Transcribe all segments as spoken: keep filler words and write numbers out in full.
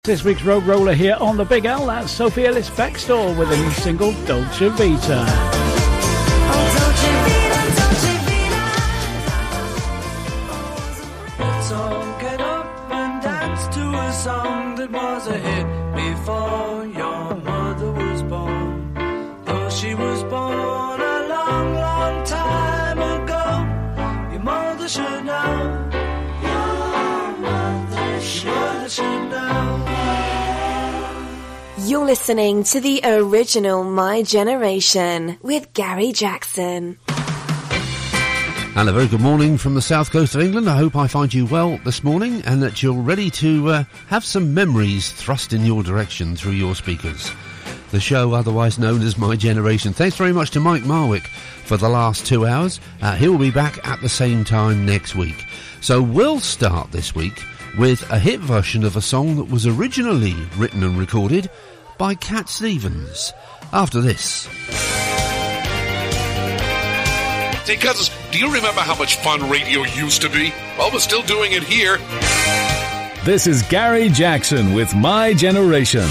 This week's Road Roller here on the Big L, that's Sophie Ellis Bextor with a new single, Dolce Vita. Oh, Dolce Vita, Dolce Vita. So get up and dance to a song that was a hit before your mother was born. Though she was born a long, long time ago, your mother should know. Your mother should, your mother should know. You're listening to the original My Generation with Gary Jackson. And a very good morning from the south coast of England. I hope I find you well this morning and that you're ready to uh, have some memories thrust in your direction through your speakers. The show otherwise known as My Generation. Thanks very much to Mike Marwick for the last two hours. Uh, he'll be back at the same time next week. So we'll start this week with a hit version of a song that was originally written and recorded by Cat Stevens. After this. Hey, cousins, do you remember how much fun radio used to be? Well, we're still doing it here. This is Gary Jackson with My Generation.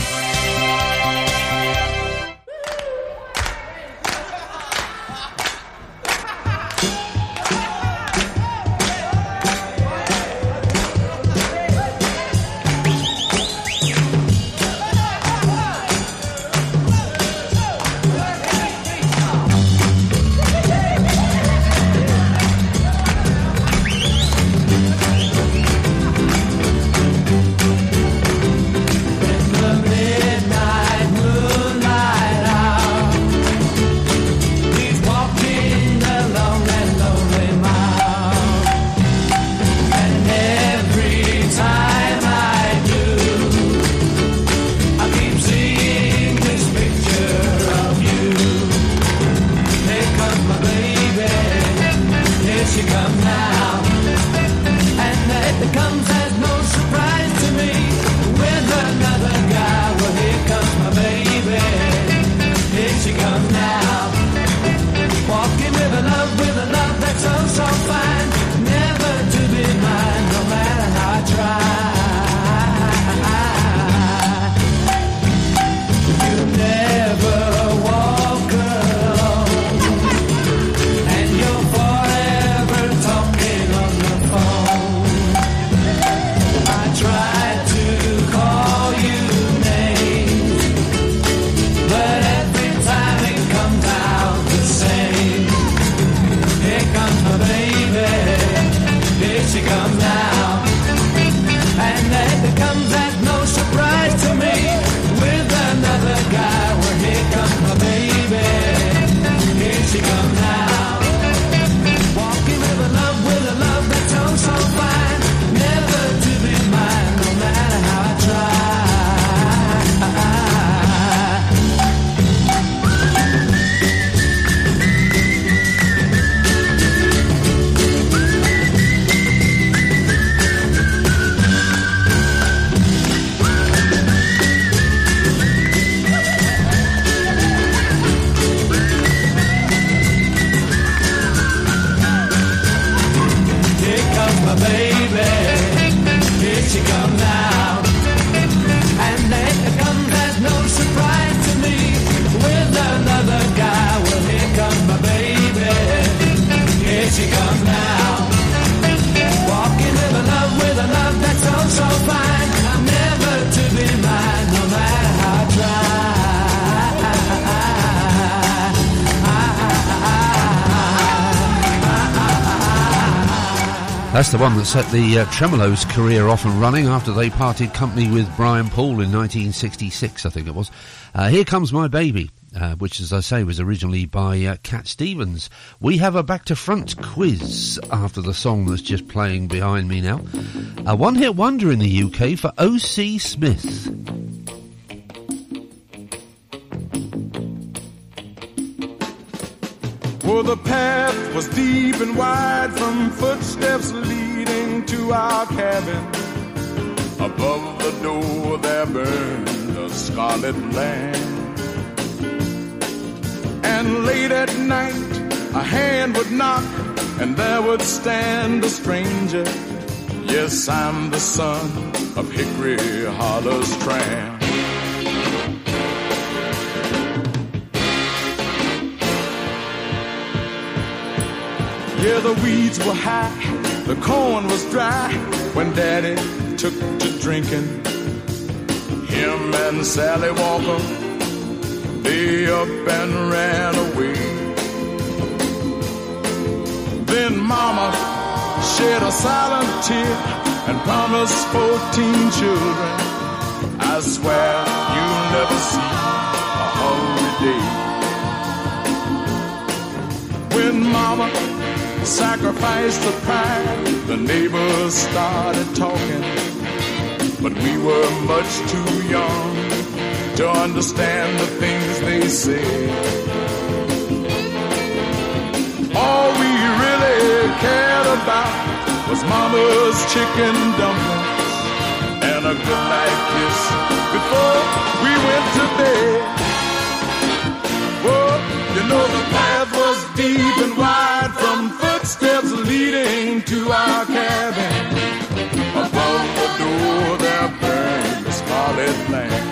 That's the one that set the uh, Tremolos' career off and running after they parted company with Brian Paul in nineteen sixty-six, I think it was. Uh, Here Comes My Baby, uh, which, as I say, was originally by uh, Cat Stevens. We have a back-to-front quiz after the song that's just playing behind me now. A one-hit wonder in the U K for O C Smith. For the path was deep and wide from footsteps leading to our cabin. Above the door there burned a scarlet lamp. And late at night a hand would knock and there would stand a stranger Yes, I'm the son of Hickory Hollow's tramp. Yeah, the weeds were high, the corn was dry when Daddy took to drinking. Him and Sally Walker, they up and ran away. Then Mama shed a silent tear and promised fourteen children. I swear you'll never see a hungry day. When Mama sacrificed the pride, the neighbors started talking, but we were much too young to understand the things they said. All we really cared about was Mama's chicken dumplings and a goodnight kiss before we went to bed. Whoa, you know the path was deep and wide from footsteps leading to our cabin. Above the door there burned a scarlet lamp.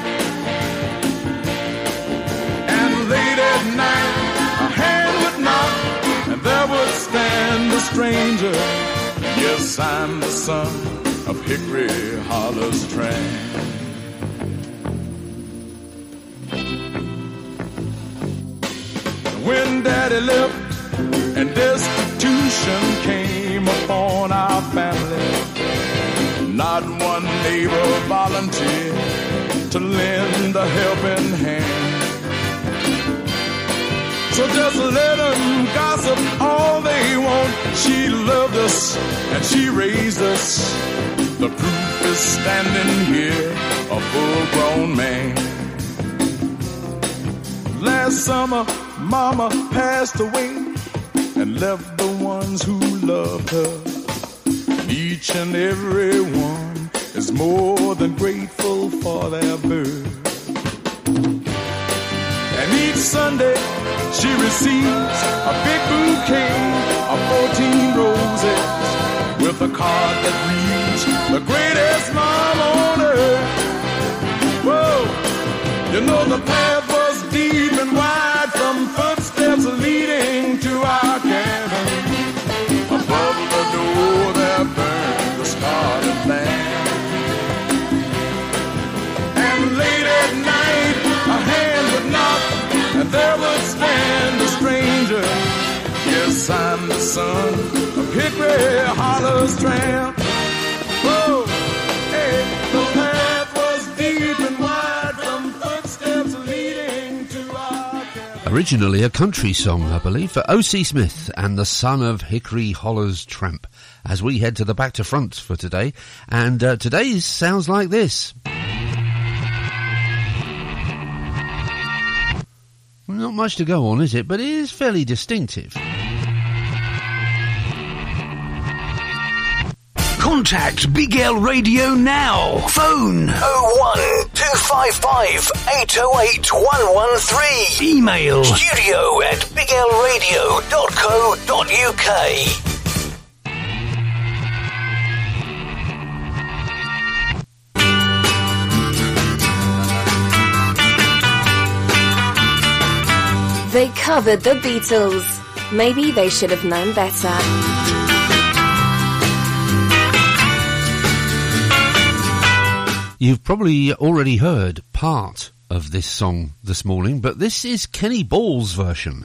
And late at night a hand would knock and there would stand a stranger. Yes, I'm the son of Hickory Hollow's tramp. When Daddy left and destitution came upon our family, not one neighbor volunteered to lend a helping hand. So just let them gossip all they want. She loved us and she raised us. The proof is standing here, a full-grown man. Last summer, Mama passed away and left the ones who loved her. Each and every one is more than grateful for their birth. And each Sunday she receives a big bouquet of fourteen roses with a card that reads, the greatest mom on earth. Whoa, you know the path was deep and wide from footsteps leading to our cabin. Above the door there burned the scarlet lamp. And late at night a hand would knock and there would stand a stranger. Yes, I'm the son of Hickory Hollow's tramp. Whoa, hey, the path was deep and wide from footsteps leading to our cabin. Originally a country song, I believe, for O C Smith and the son of Hickory Hollow's tramp, as we head to the back to front for today. And uh, today's sounds like this. Not much to go on, is it? But it is fairly distinctive. Contact Big L Radio now. Phone oh one two five five eight oh eight one one three. Email studio at big l radio dot co dot u k. They covered the Beatles. Maybe they should have known better. You've probably already heard part of this song this morning, but this is Kenny Ball's version.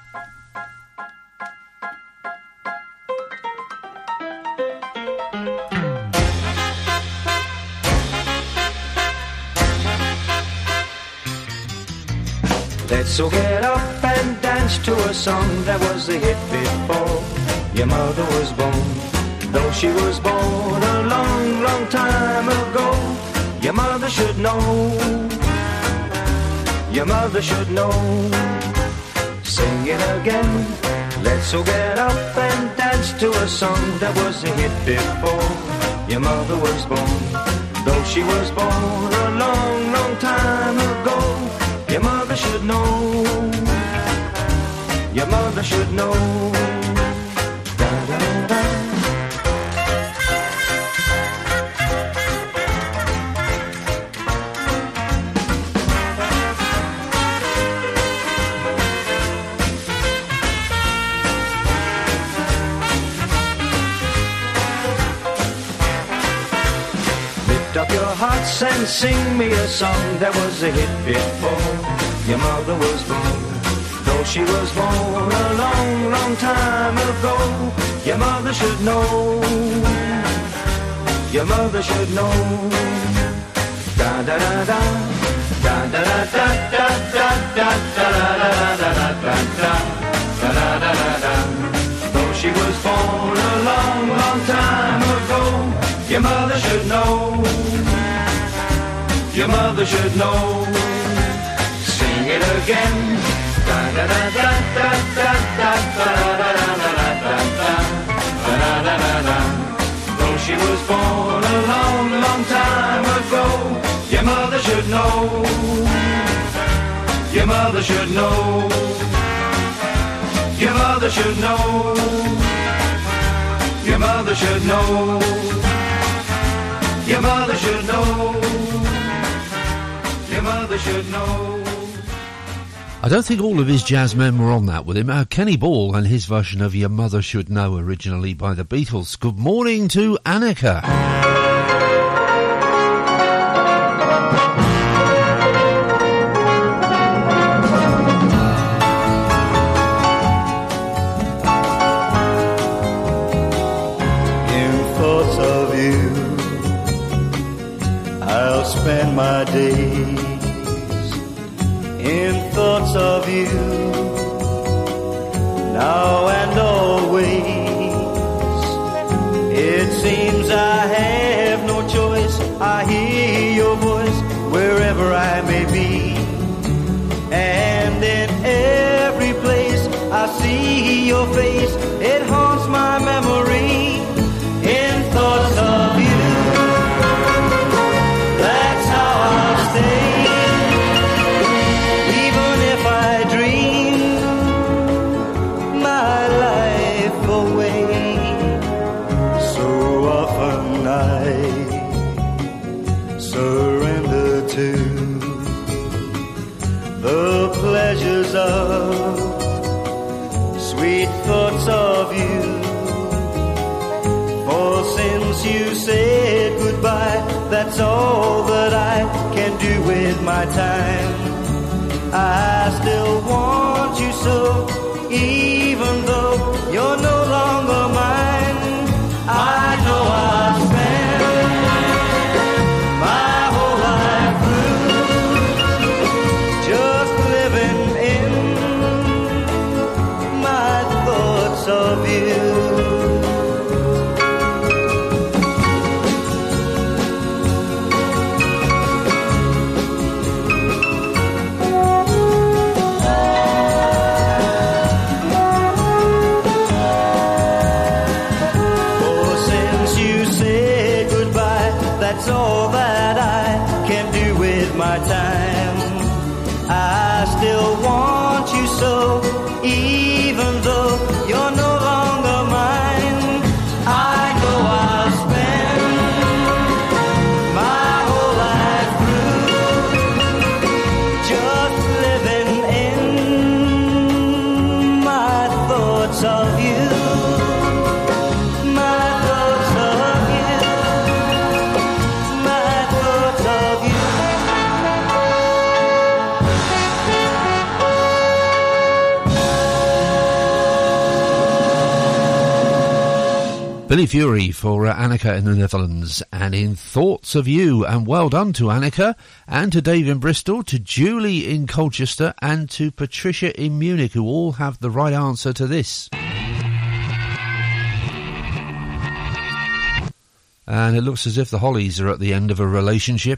Let's all get up and dance to a song that was a hit before your mother was born. Though she was born a long, long time ago, your mother should know. Your mother should know. Sing it again. Let's all get up and dance to a song that was a hit before your mother was born. Though she was born a long, long time ago, your mother should know. Your mother should know. Da, da, da. your hearts and sing me a song that was a hit before your mother was born. Though she was born a long, long time ago, your mother should know. Your mother should know. Da da da da. Da da da da da da da da da da da da da da da da. Though she was born a long, long time ago, your mother should know. Your mother should know. Sing it again. Da da da da da da da da da da da da da da da. Though she was born a long, long time ago, your mother should know. Your mother should know. Your mother should know. Your mother should know. Your mother should know. Your mother should know. I don't think all of his jazz men were on that with him. Uh, Kenny Ball and his version of Your Mother Should Know, originally by the Beatles. Good morning to Annika. In thoughts of you, I'll spend my days. In thoughts of you, now and always. It seems I have no choice. I hear your voice wherever I may be, and in every place I see your face. It haunts my memory. In thoughts of you, that's how I'll stay. Surrender to the pleasures of sweet thoughts of you. For since you said goodbye, that's all that I can do with my time. I still want you so, even though you're no longer mine. I know I'll spend my whole life through just living in my thoughts of you. That's all that I can do with my time. I still want you so, even though you're no longer mine. I know I'll spend my whole life through just living in my thoughts of you. Billy Fury for uh, Annika in the Netherlands, and In Thoughts of You. And well done to Annika, and to Dave in Bristol, to Julie in Colchester, and to Patricia in Munich, who all have the right answer to this. And it looks as if the Hollies are at the end of a relationship.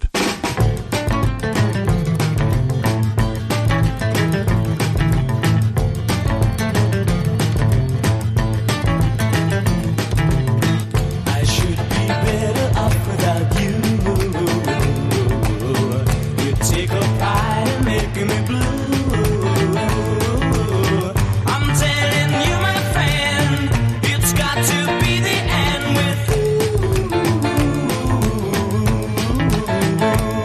Got to be the end with you.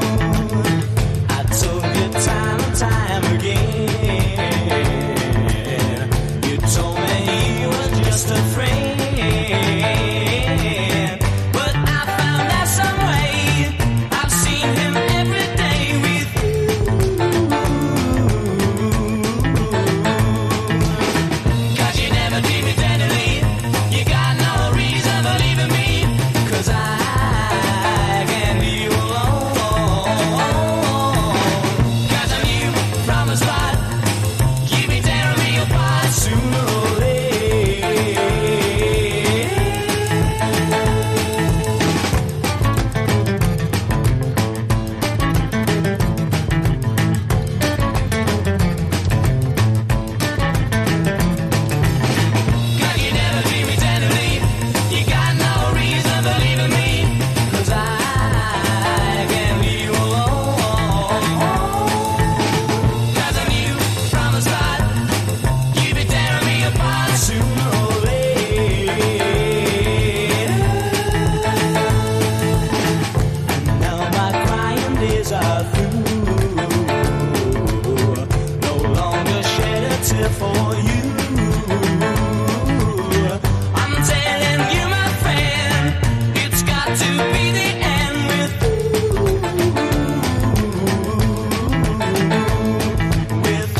days are through. No longer shed a tear for you. I'm telling you, my friend, it's got to be the end with you. With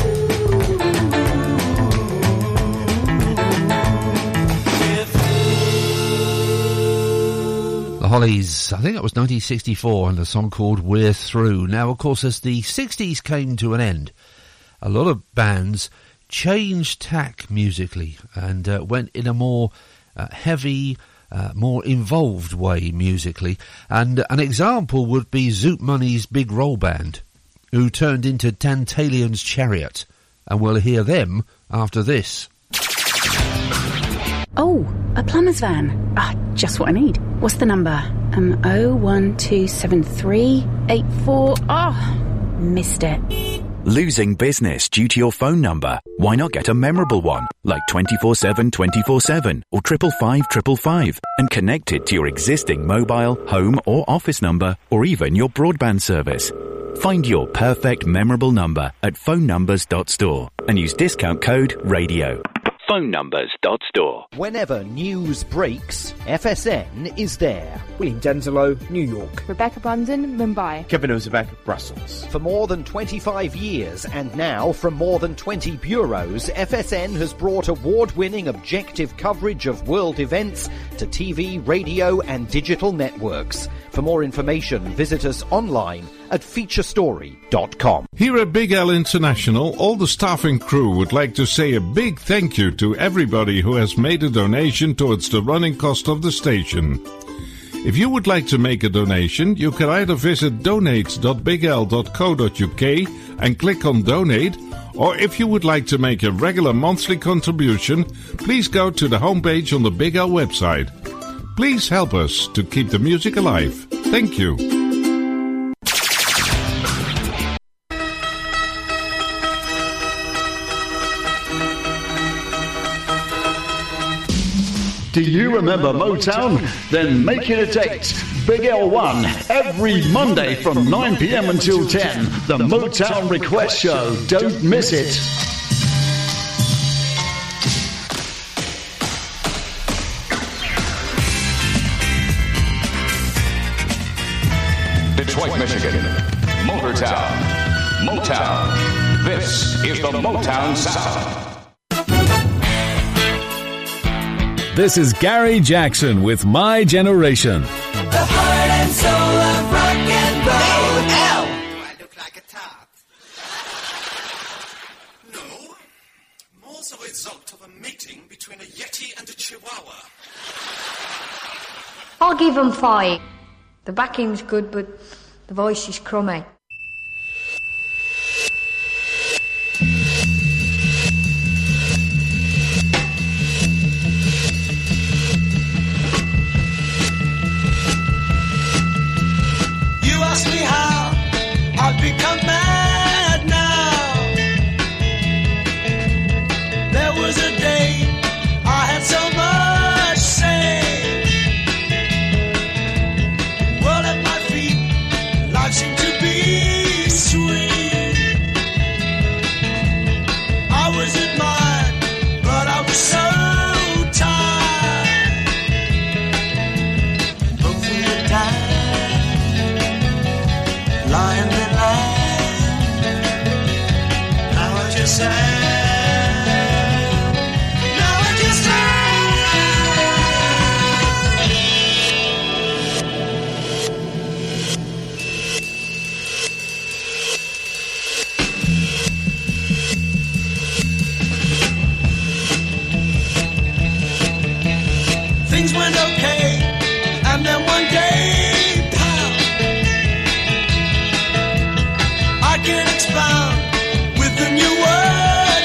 The Hollies, I think that was nineteen sixty-four, and a song called We're Through. Now, of course, as the sixties came to an end, a lot of bands changed tack musically and uh, went in a more uh, heavy, uh, more involved way musically. And an example would be Zoot Money's Big Roll Band, who turned into Tantalion's Chariot. And we'll hear them after this. Oh, a plumber's van. Ah, just what I need. What's the number? Um, oh one two seven three eight four. Oh, missed it. Losing business due to your phone number? Why not get a memorable one, like twenty-four seven twenty-four seven or triple five triple five, and connect it to your existing mobile, home or office number, or even your broadband service. Find your perfect memorable number at phone numbers dot store and use discount code RADIO. phone numbers dot store. Whenever news breaks, F S N is there. William Denzelo, New York. Rebecca Bunsen, Mumbai. Kevin Ozebek, Brussels. For more than twenty-five years, and now from more than twenty bureaus, F S N has brought award-winning objective coverage of world events to T V, radio and digital networks. For more information, visit us online at feature story dot com. Here at Big L International, all the staff and crew would like to say a big thank you to everybody who has made a donation towards the running cost of the station. If you would like to make a donation, you can either visit donate dot big l dot co dot u k and click on Donate, or if you would like to make a regular monthly contribution, please go to the homepage on the Big L website. Please help us to keep the music alive. Thank you. Do you remember Motown? Then make it a date. Big L one, every Monday from nine p.m. until ten. The Motown Request Show. Don't miss it. Detroit, Michigan. Motortown. Motown. This is the Motown Sound. This is Gary Jackson with My Generation. The heart and soul of rock and roll. L. Do I look like a top? No. More the result of a meeting between a Yeti and a Chihuahua. I'll give him five. The backing's good, but the voice is crummy. Ask me how I've become mad now. There was a day I had so much say. World at my feet, life seemed to be sweet. I was admired, but I was so tired. Both of you died. Lying in land, now I just sad, now I just things went okay, and then one day I can expound with the new word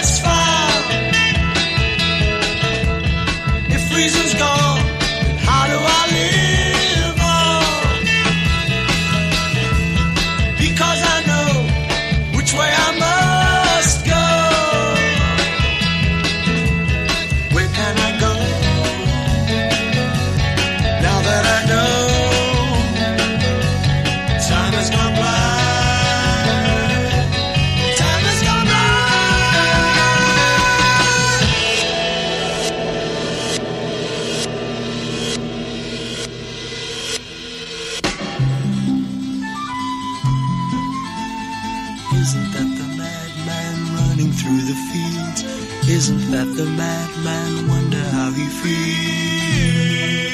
Isn't that the madman running through the fields? Isn't that the madman? Wonder how he feels.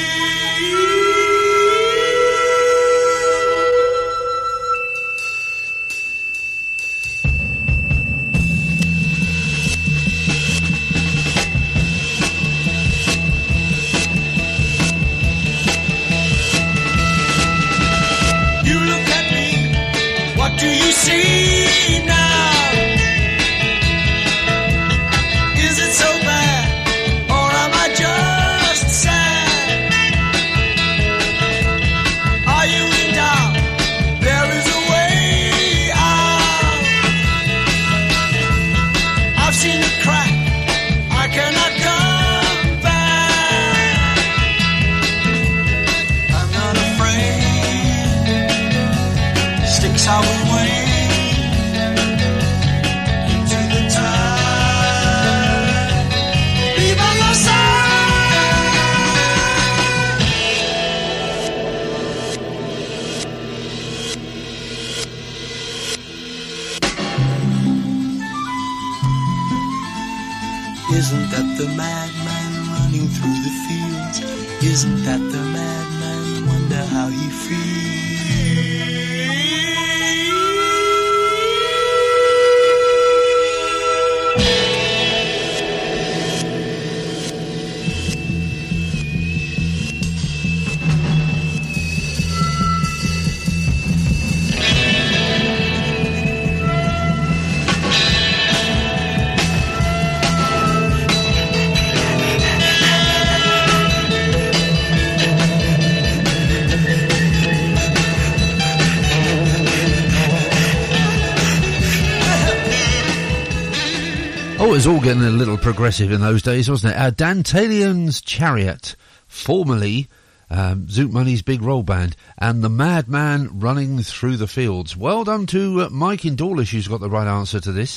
Do you see now? Is it so bad, or am I just sad? Are you in doubt? There is a way out. I've seen the crack, I cannot come back. I'm not afraid. Sticks I will Isn't that the madman running through the fields? Isn't that the madman? Wonder how he feels. Oh, it was all getting a little progressive in those days, wasn't it? Uh, Dantalion's Chariot, formerly um, Zoot Money's Big Roll Band, and The Madman Running Through the Fields. Well done to uh, Mike in Dawlish, who's got the right answer to this.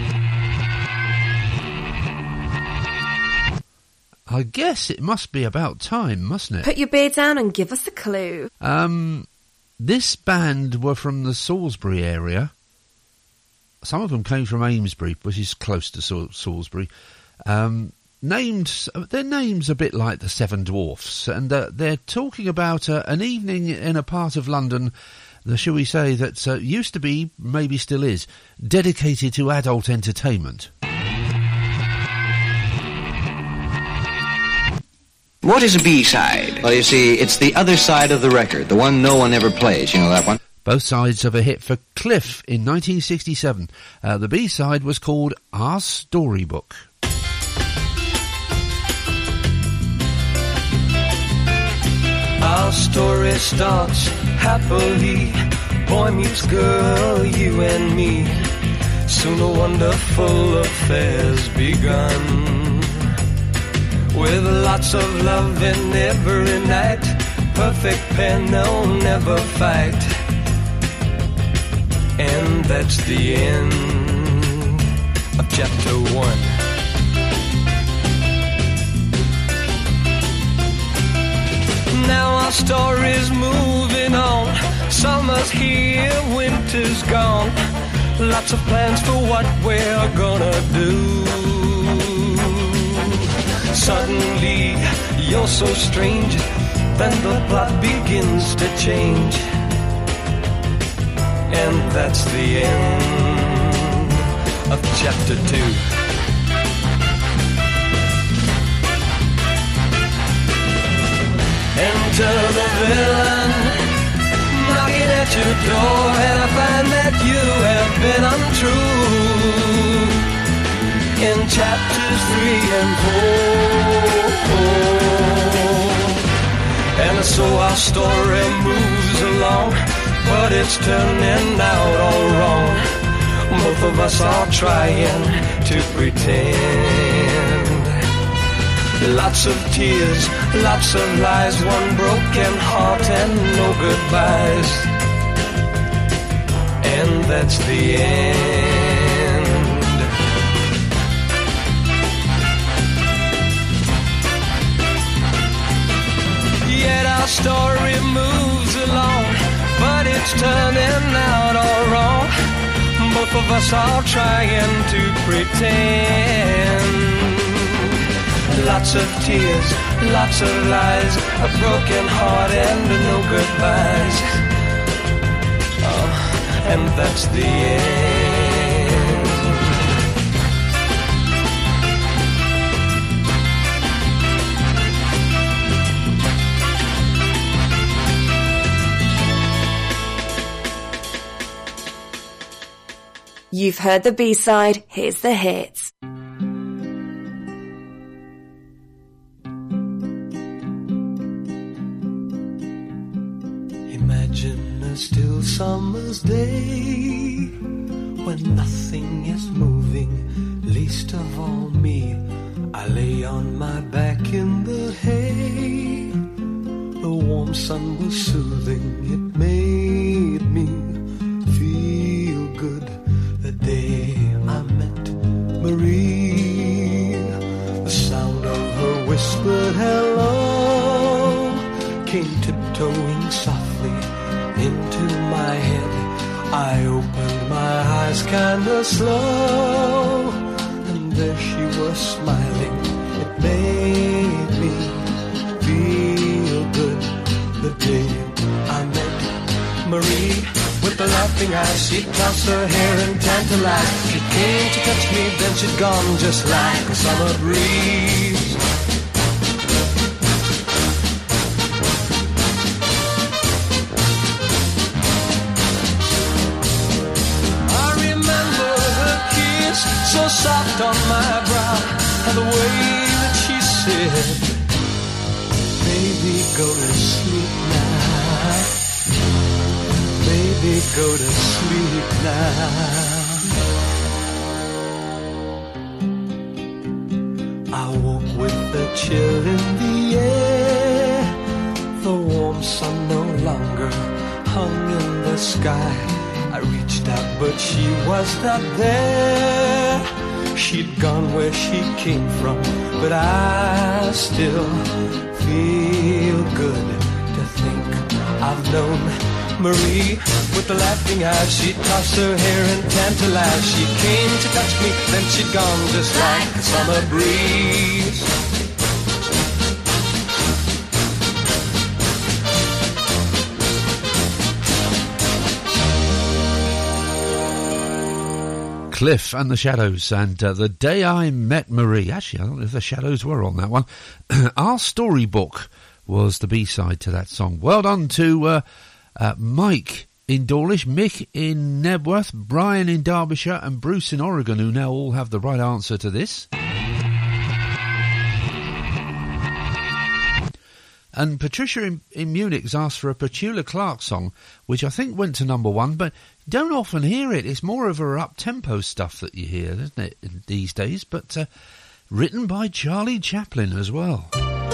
I guess it must be about time, mustn't it? Put your beer down and give us a clue. Um, this band were from the Salisbury area. Some of them came from Amesbury, which is close to Sal- Salisbury. Um, named, their name's a bit like the Seven Dwarfs, and uh, they're talking about uh, an evening in a part of London, the, shall we say, that uh, used to be, maybe still is, dedicated to adult entertainment. What is a B-side? Well, you see, it's the other side of the record, the one no one ever plays. You know that one? Both sides of a hit for Cliff in nineteen sixty-seven. Uh, the B-side was called Our Storybook. Our story starts happily. Boy meets girl, you and me. Soon a wonderful affair's begun. With lots of love in every night. Perfect pair, no, never fight. And that's the end of chapter one. Now our story's moving on. Summer's here, winter's gone. Lots of plans for what we're gonna do. Suddenly, you're so strange. Then the plot begins to change. And that's the end of chapter two. Enter the villain, knocking at your door, and I find that you have been untrue. In chapters three and four, and so our story moves along. But it's turning out all wrong. Both of us are trying to pretend. Lots of tears, lots of lies, one broken heart and no goodbyes. And that's the end. Yet our story moves along, but it's turning out all wrong. of us all trying to pretend. Lots of tears, lots of lies, a broken heart and no goodbyes. Oh, and that's the end. You've heard the B-side, here's the hits. Imagine a still summer's day when nothing is moving, least of all me. I lay on my back in the hay. The warm sun was soothing, it made me feel good. The day I met Marie, the sound of her whispered hello came tiptoeing softly into my head. I opened my eyes kinda slow, and there she was smiling. It made me feel good. The day I met Marie, with the laughing eyes, she'd toss her hair and tantalize. She came to touch me, then she'd gone just like a summer breeze. I remember her kiss, so soft on my brow, and the way that she said, baby, go to sleep now. Baby, go to sleep now. I woke with the chill in the air. The warm sun no longer hung in the sky. I reached out, but she was not there. She'd gone where she came from, but I still feel good to think I've known Marie. With the laughing eyes, she tossed her hair and tantalized. She came to touch me, then she'd gone just like a summer breeze. Cliff and the Shadows, and uh, The Day I Met Marie. Actually, I don't know if the Shadows were on that one. Our Storybook was the B-side to that song. Well done to uh, uh, Mike in Dawlish, Mick in Nebworth, Brian in Derbyshire, and Bruce in Oregon, who now all have the right answer to this. And Patricia in, in Munich has asked for a Petula Clark song, which I think went to number one, but don't often hear it. It's more of her up-tempo stuff that you hear, isn't it, these days? But uh, written by Charlie Chaplin as well.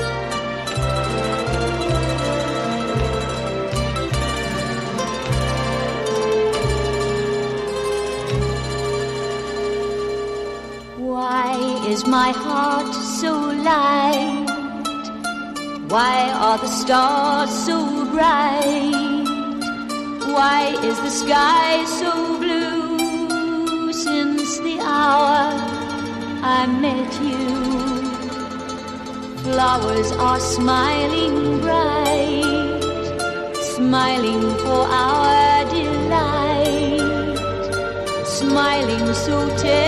Why is my heart so light? Why are the stars so bright? Why is the sky so blue since the hour I met you? Flowers are smiling bright, smiling for our delight, smiling so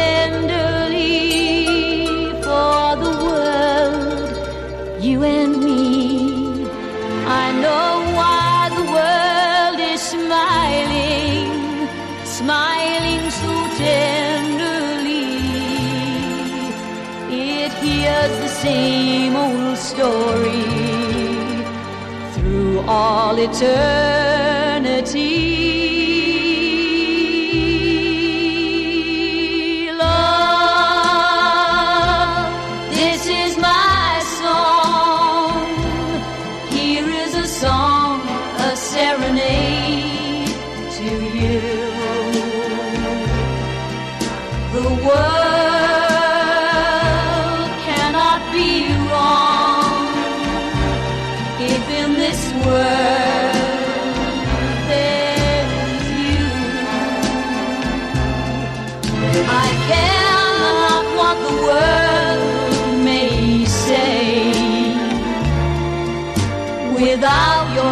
tenderly for the world, you and me. I know why the world is smiling, smiling so tenderly. It hears the same old story through all eternity.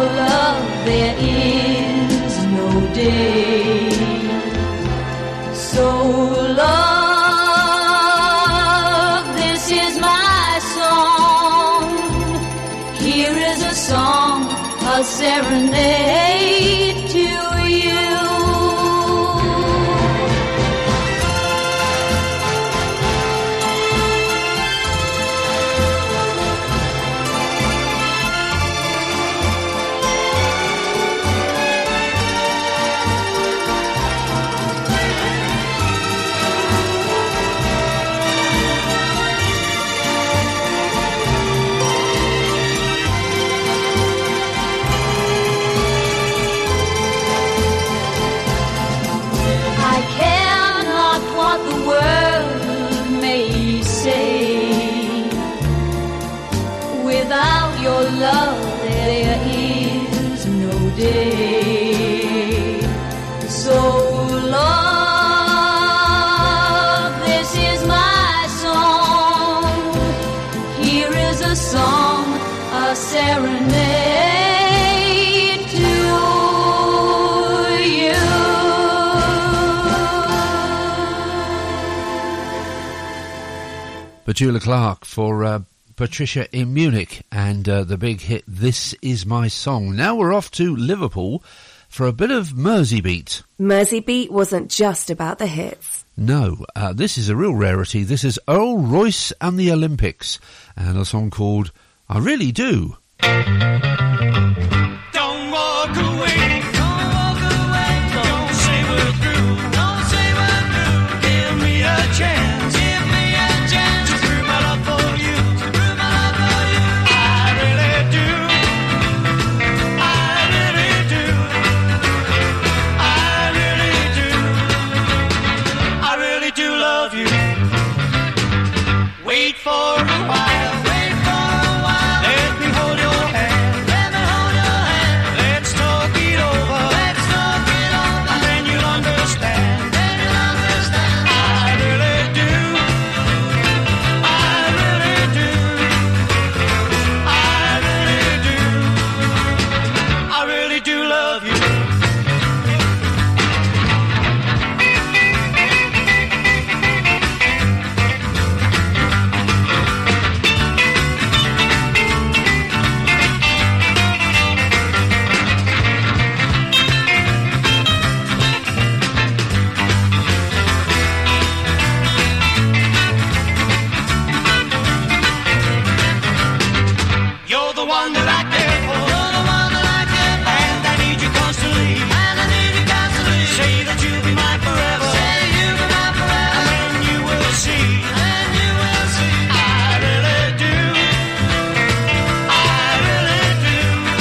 love, there is no day. So love, this is my song. Here is a song, a serenade to you. Without your love, there is no day. So love, this is my song. Here is a song, a serenade to you. Petula Clark for uh, Patricia in Munich and uh, the big hit This Is My Song. Now we're off to Liverpool for a bit of Mersey Beat. Mersey Beat wasn't just about the hits. No, uh, this is a real rarity. This is Earl Royce and the Olympics and a song called I Really Do. Don't walk away. Don't walk away. Don't say we're through. Don't say we're through. Give me a chance. Give me a chance to prove my love for you. To prove my love for you. I really do. I really do. I really do. I really do love you. Wait for a while. Wait for a while. Let me hold your hand. Let me hold your hand. Let's talk it over. Let's talk it over. And then you'll understand. Then you'll understand. I really do. I really do. I really do. I really do love you. You're the one that I care for. You're the one that I care for. And I need you constantly. And I need you constantly. Say that you'll be mine forever. Say you'll be mine forever. And then you will see. And you will see. I really do. I really do.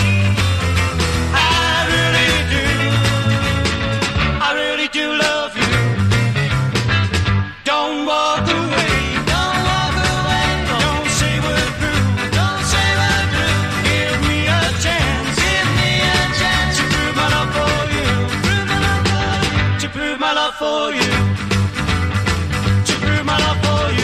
I really do. I really do love you. Don't walk away. Don't walk away. Don't say we're through. Don't say we're through. Give me a chance. Give me a chance to prove my love for you. Prove my love for you. To prove my love for you. To prove my love for you.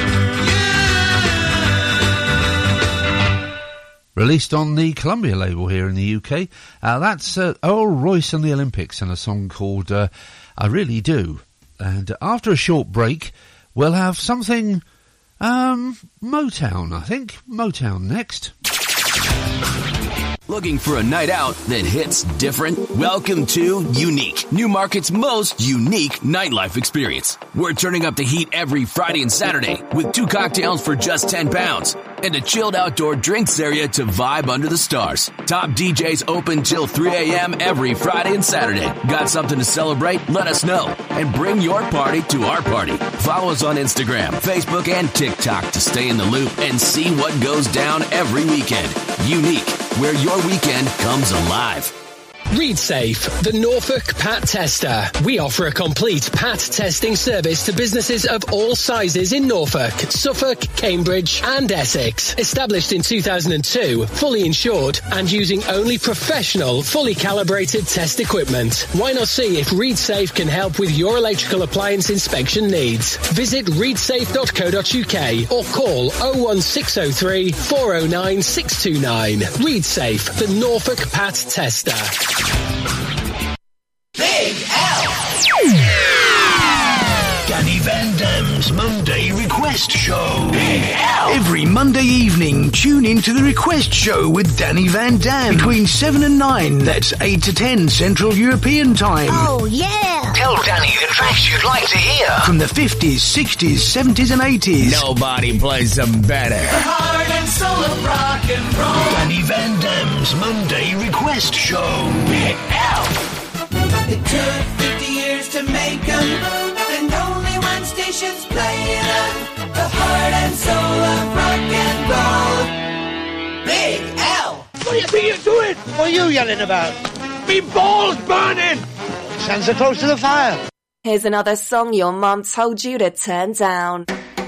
Released on the Columbia label here in the U K. Uh, that's uh, Earl Royce and the Olympics and a song called uh, I Really Do. And uh, after a short break, we'll have something um, Motown, I think. Motown next. Looking for a night out that hits different? Welcome to Unique, Newmarket's most unique nightlife experience. We're turning up the heat every Friday and Saturday with two cocktails for just ten pounds and a chilled outdoor drinks area to vibe under the stars. Top D Js open till three a.m. every Friday and Saturday. Got something to celebrate? Let us know and bring your party to our party. Follow us on Instagram, Facebook, and TikTok to stay in the loop and see what goes down every weekend. Unique, where your weekend comes alive. ReadSafe, the Norfolk Pat Tester. We offer a complete Pat testing service to businesses of all sizes in Norfolk, Suffolk, Cambridge and Essex. Established in two thousand two, fully insured and using only professional, fully calibrated test equipment. Why not see if ReadSafe can help with your electrical appliance inspection needs? Visit read safe dot co dot uk or call oh one six oh three, four oh nine, six two nine. ReadSafe, the Norfolk Pat Tester. Big L. Danny Van Dam's Monday Request Show. Big L. Every Monday evening, tune in to the Request Show with Danny Van Dam between seven and nine. That's eight to ten Central European Time. Oh, yeah. Tell Danny the tracks you'd like to hear from the fifties, sixties, seventies and eighties. Nobody plays them better. The heart and soul of rock and roll. Danny Van Dam's Monday Request Show. Big L. It took fifty years to make them, and only one station's playing them. The heart and soul of rock and roll. Big L. What do you think you're doing? What are you yelling about? Me balls burning! Stands so close to the fire. Here's another song your mum told you to turn down.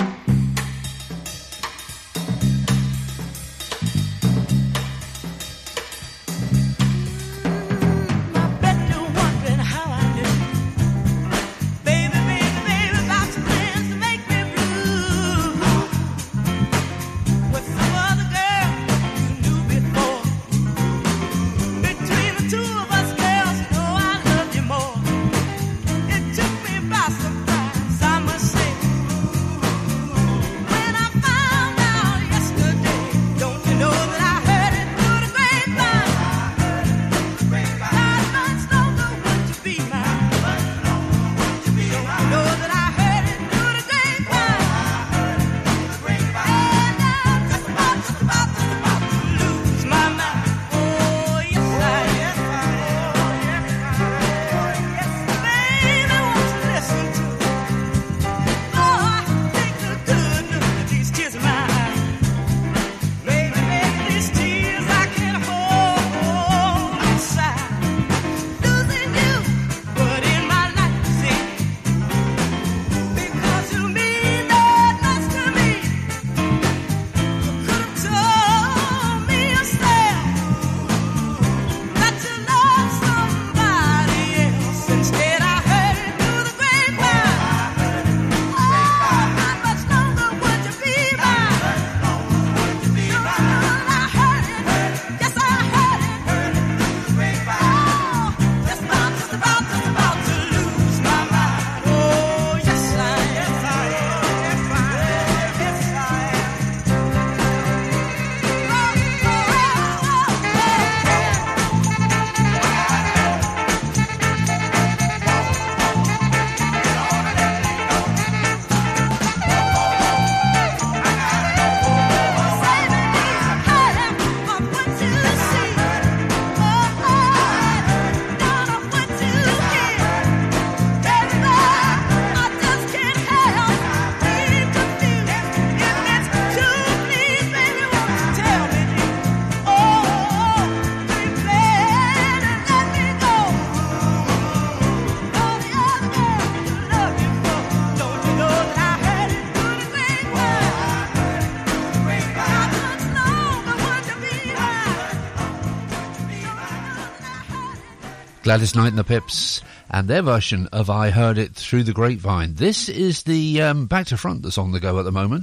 Gladys Knight and the Pips, and their version of I Heard It Through the Grapevine. This is the um, Back to Front that's on the go at the moment.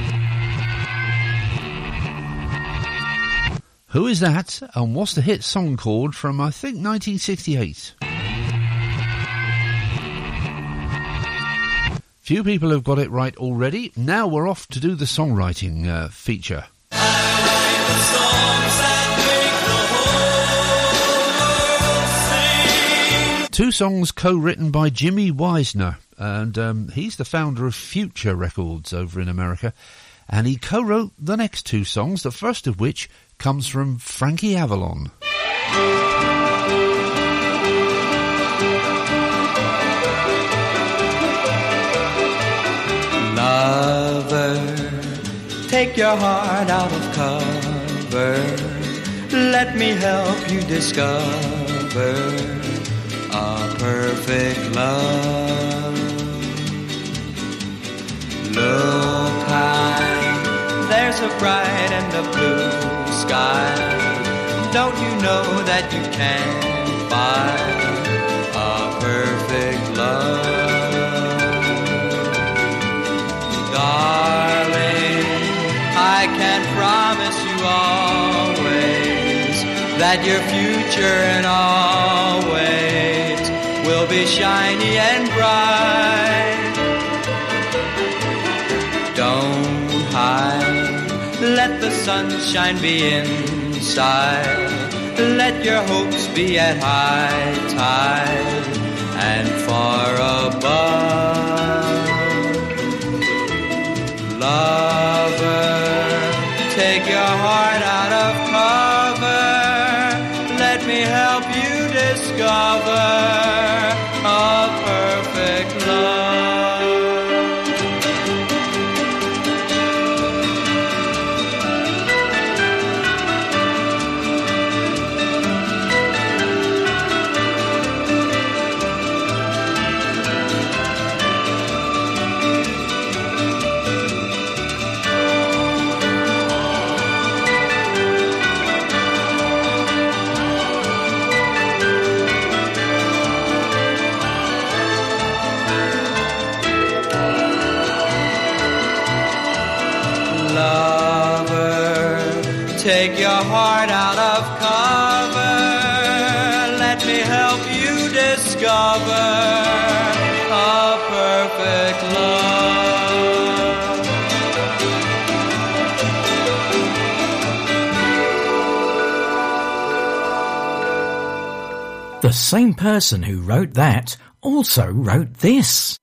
Who is that, and what's the hit song called from, I think, nineteen sixty-eight? Few people have got it right already. Now we're off to do the songwriting uh, feature. Two songs co-written by Jimmy Weisner, and um, he's the founder of Future Records over in America, and he co-wrote the next two songs, the first of which comes from Frankie Avalon. Lover, take your heart out of cover, let me help you discover lover, a perfect love. Look high, there's a bright and a blue sky. Don't you know that you can find a perfect love? Darling, I can promise you always that your future and always will be shiny and bright. Don't hide, let the sunshine be inside. Let your hopes be at high tide and far above. Lover, take your heart out of cover. Let me help you discover a perfect love. Take your heart out of cover. Let me help you discover a perfect love. The same person who wrote that also wrote this.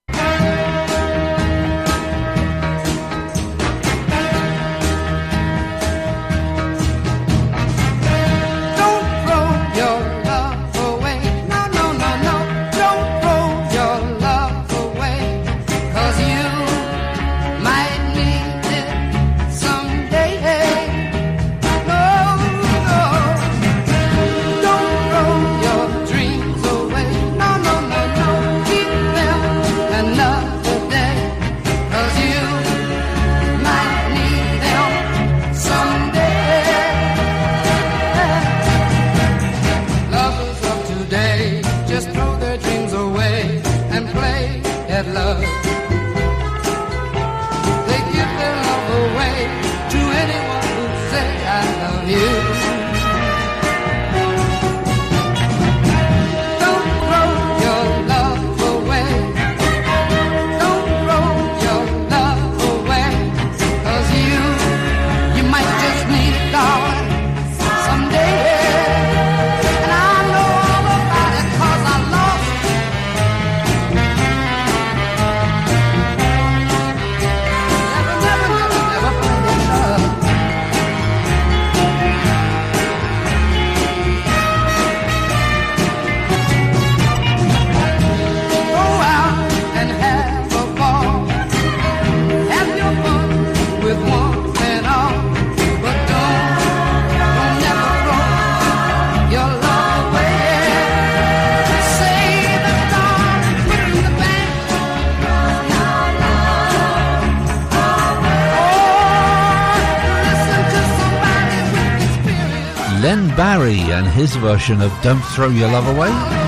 Len Barry and his version of Don't Throw Your Love Away.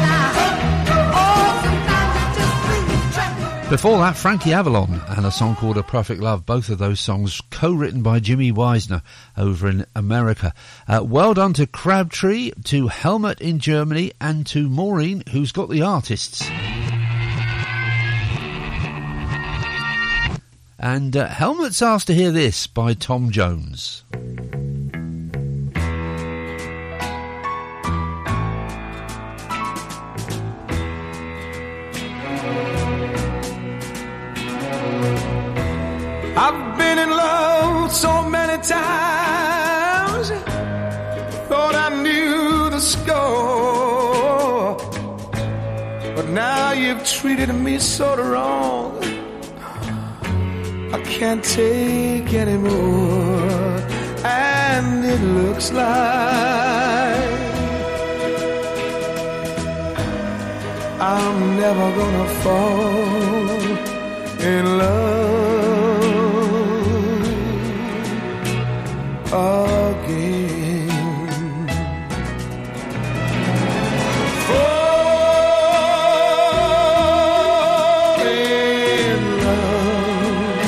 Before that, Frankie Avalon and a song called A Perfect Love, both of those songs co-written by Jimmy Weisner over in America. Uh, well done to Crabtree, to Helmut in Germany, and to Maureen, who's got the artists. And uh, Helmut's asked to hear this by Tom Jones. I've been in love so many times, thought I knew the score, but now you've treated me so wrong, I can't take anymore, and it looks like I'm never gonna fall in love again. Fall in love.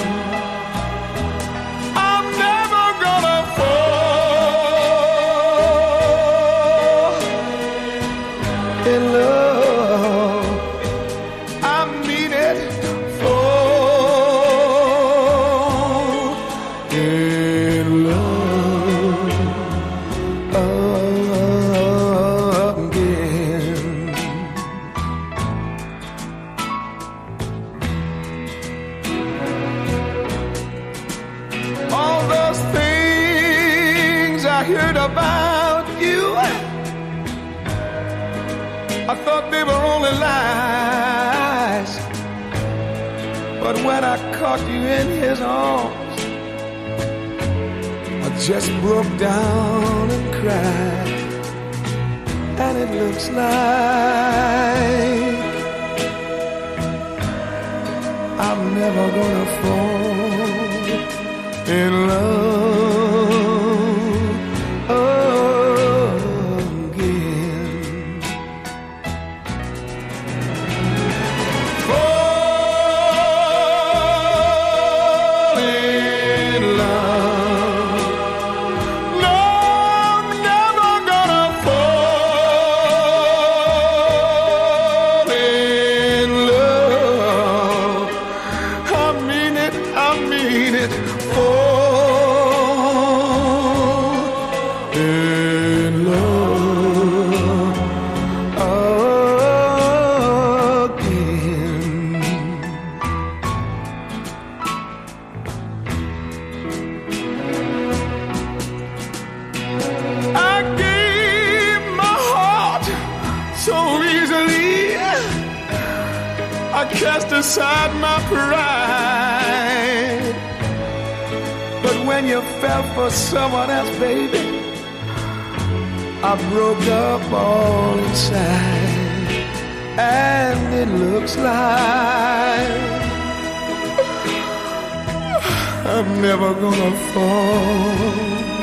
I'm never gonna fall in love. But when I caught you in his arms, I just broke down and cried. And it looks like I'm never gonna fall in love again. Aside my pride, but when you fell for someone else, baby, I broke up all inside, and it looks like I'm never gonna fall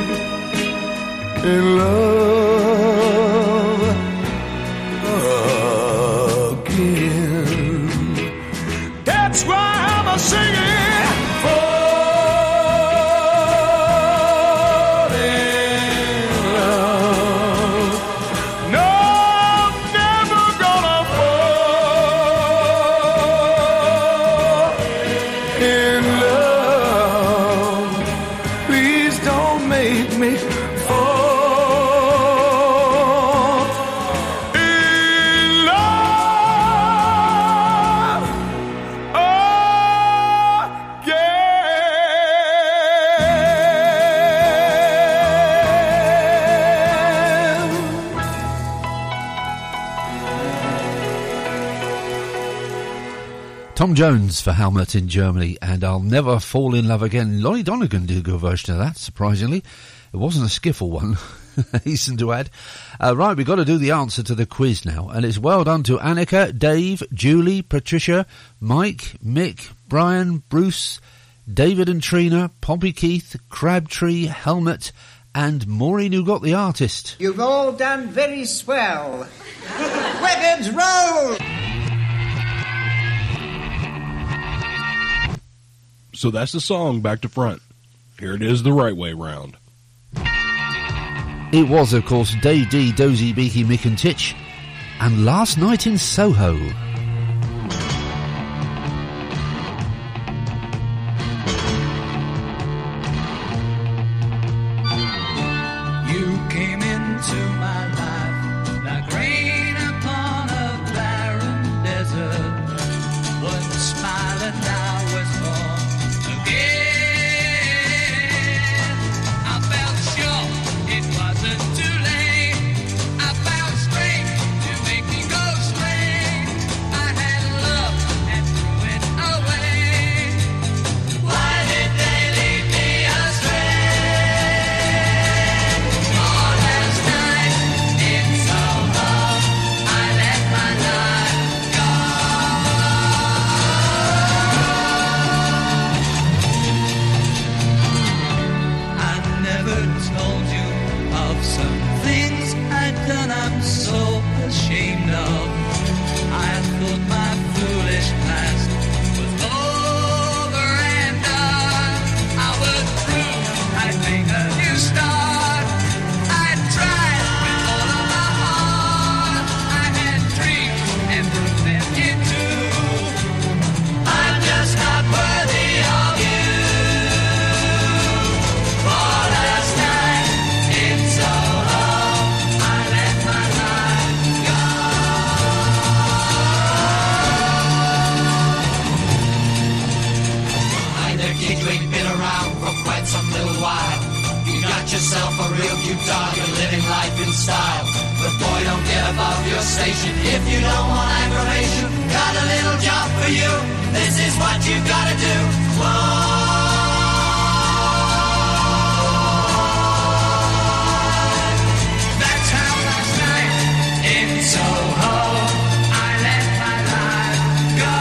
in love again. That's why I'm a singing, fall in love. No, I'm never gonna fall in love. Please don't make me fall. Tom Jones for Helmet in Germany, and I'll Never Fall in Love Again. Lonnie Donegan did a good version of that, surprisingly. It wasn't a skiffle one, hasten to add. Uh, right, we've got to do the answer to the quiz now, and it's well done to Annika, Dave, Julie, Patricia, Mike, Mick, Brian, Bruce, David and Trina, Pompey Keith, Crabtree, Helmet, and Maureen, who got the artist. You've all done very swell. Weapons roll! So that's the song back to front. Here it is the right way round. It was, of course, Day D, Dozy, Beaky, Mick and Titch, and Last Night in Soho. You came into my life like rain upon a barren desert. One smile and I was born again. I felt sure it wasn't too late. I found strength to make me go straight. I had love and threw it away. Why did they lead me astray? Oh, last night in Soho, I let my life kid, you ain't been around for quite some little while. You got yourself a real cute dog, you're living life in style. But boy, don't get above your station if you don't want aggravation. Got a little job for you, this is what you gotta do. Whoa. That's how last night in Soho I let my life go.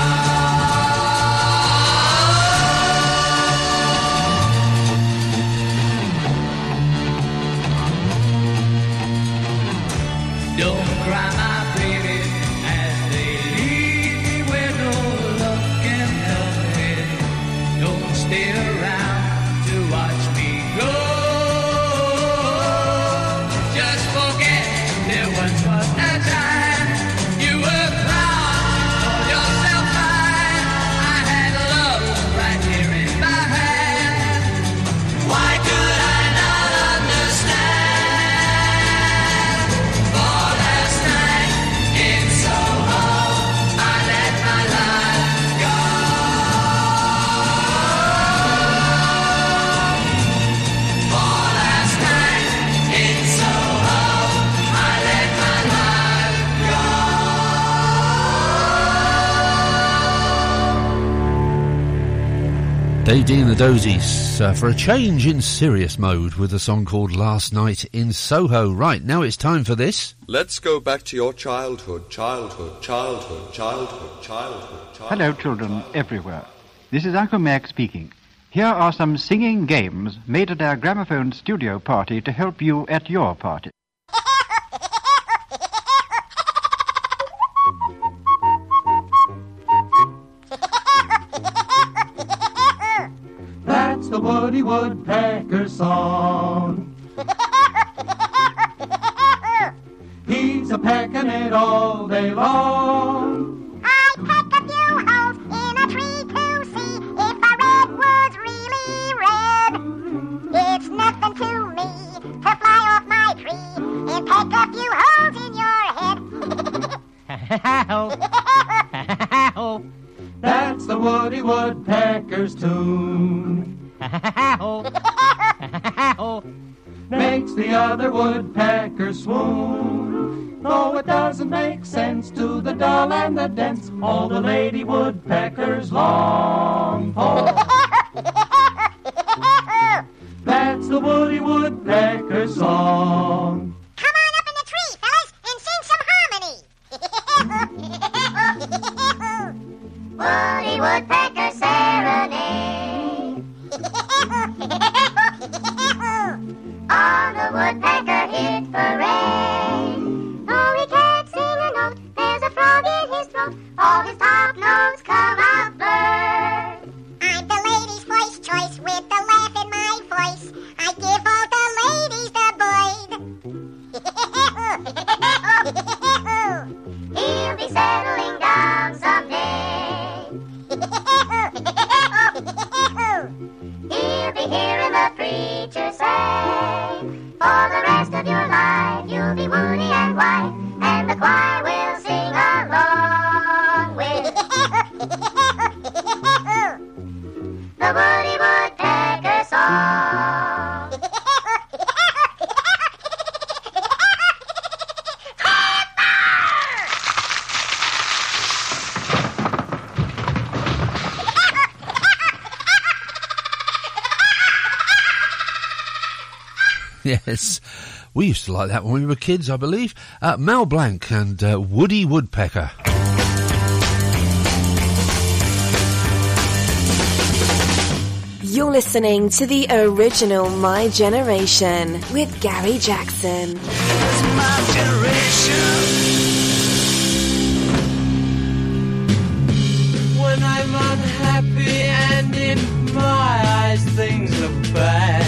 Don't cry, my baby, as they leave me where no love can help me. Don't stay around to watch me go. Just forget there once was a time you were proud, call yourself mine. I had love right here in my hand. Why could I not understand? For last night in Soho, I let my life go. For last night in Soho, I let my life Dave Dee and the Dozies uh, for a change in serious mode with a song called Last Night in Soho. Right, now it's time for this. Let's go back to your childhood, childhood, childhood, childhood, childhood, childhood. Hello, children everywhere. This is Uncle Mac speaking. Here are some singing games made at our gramophone studio party to help you at your party. That's the Woody Woodpecker song. He's a pecking it all day long. I peck a few holes in a tree to see if a redwood's really red. It's nothing to me to fly off my tree and peck a few holes in your head. That's the Woody Woodpecker's tune. Makes the other woodpecker swoon. Though it doesn't make sense to the dull and the dense, all the lady woodpeckers long for. That's the Woody Woodpecker song. Come on up in the tree, fellas, and sing some harmony. Woody Woodpecker serenade. On the woodpecker hit parade. Though he can't sing a note, there's a frog in his throat. All his top notes come out blurred. I'm the lady's voice choice with the laugh in my voice. I give all the ladies the blade. He'll be settling down someday. He'll be hearing the preacher say, for the rest of your life you'll be woody and white, and the choir will sing along with the Woody Woodpecker song. Yes, we used to like that when we were kids, I believe. Uh, Mel Blanc and uh, Woody Woodpecker. You're listening to the original My Generation with Gary Jackson. It's my generation. When I'm unhappy and in my eyes things look bad,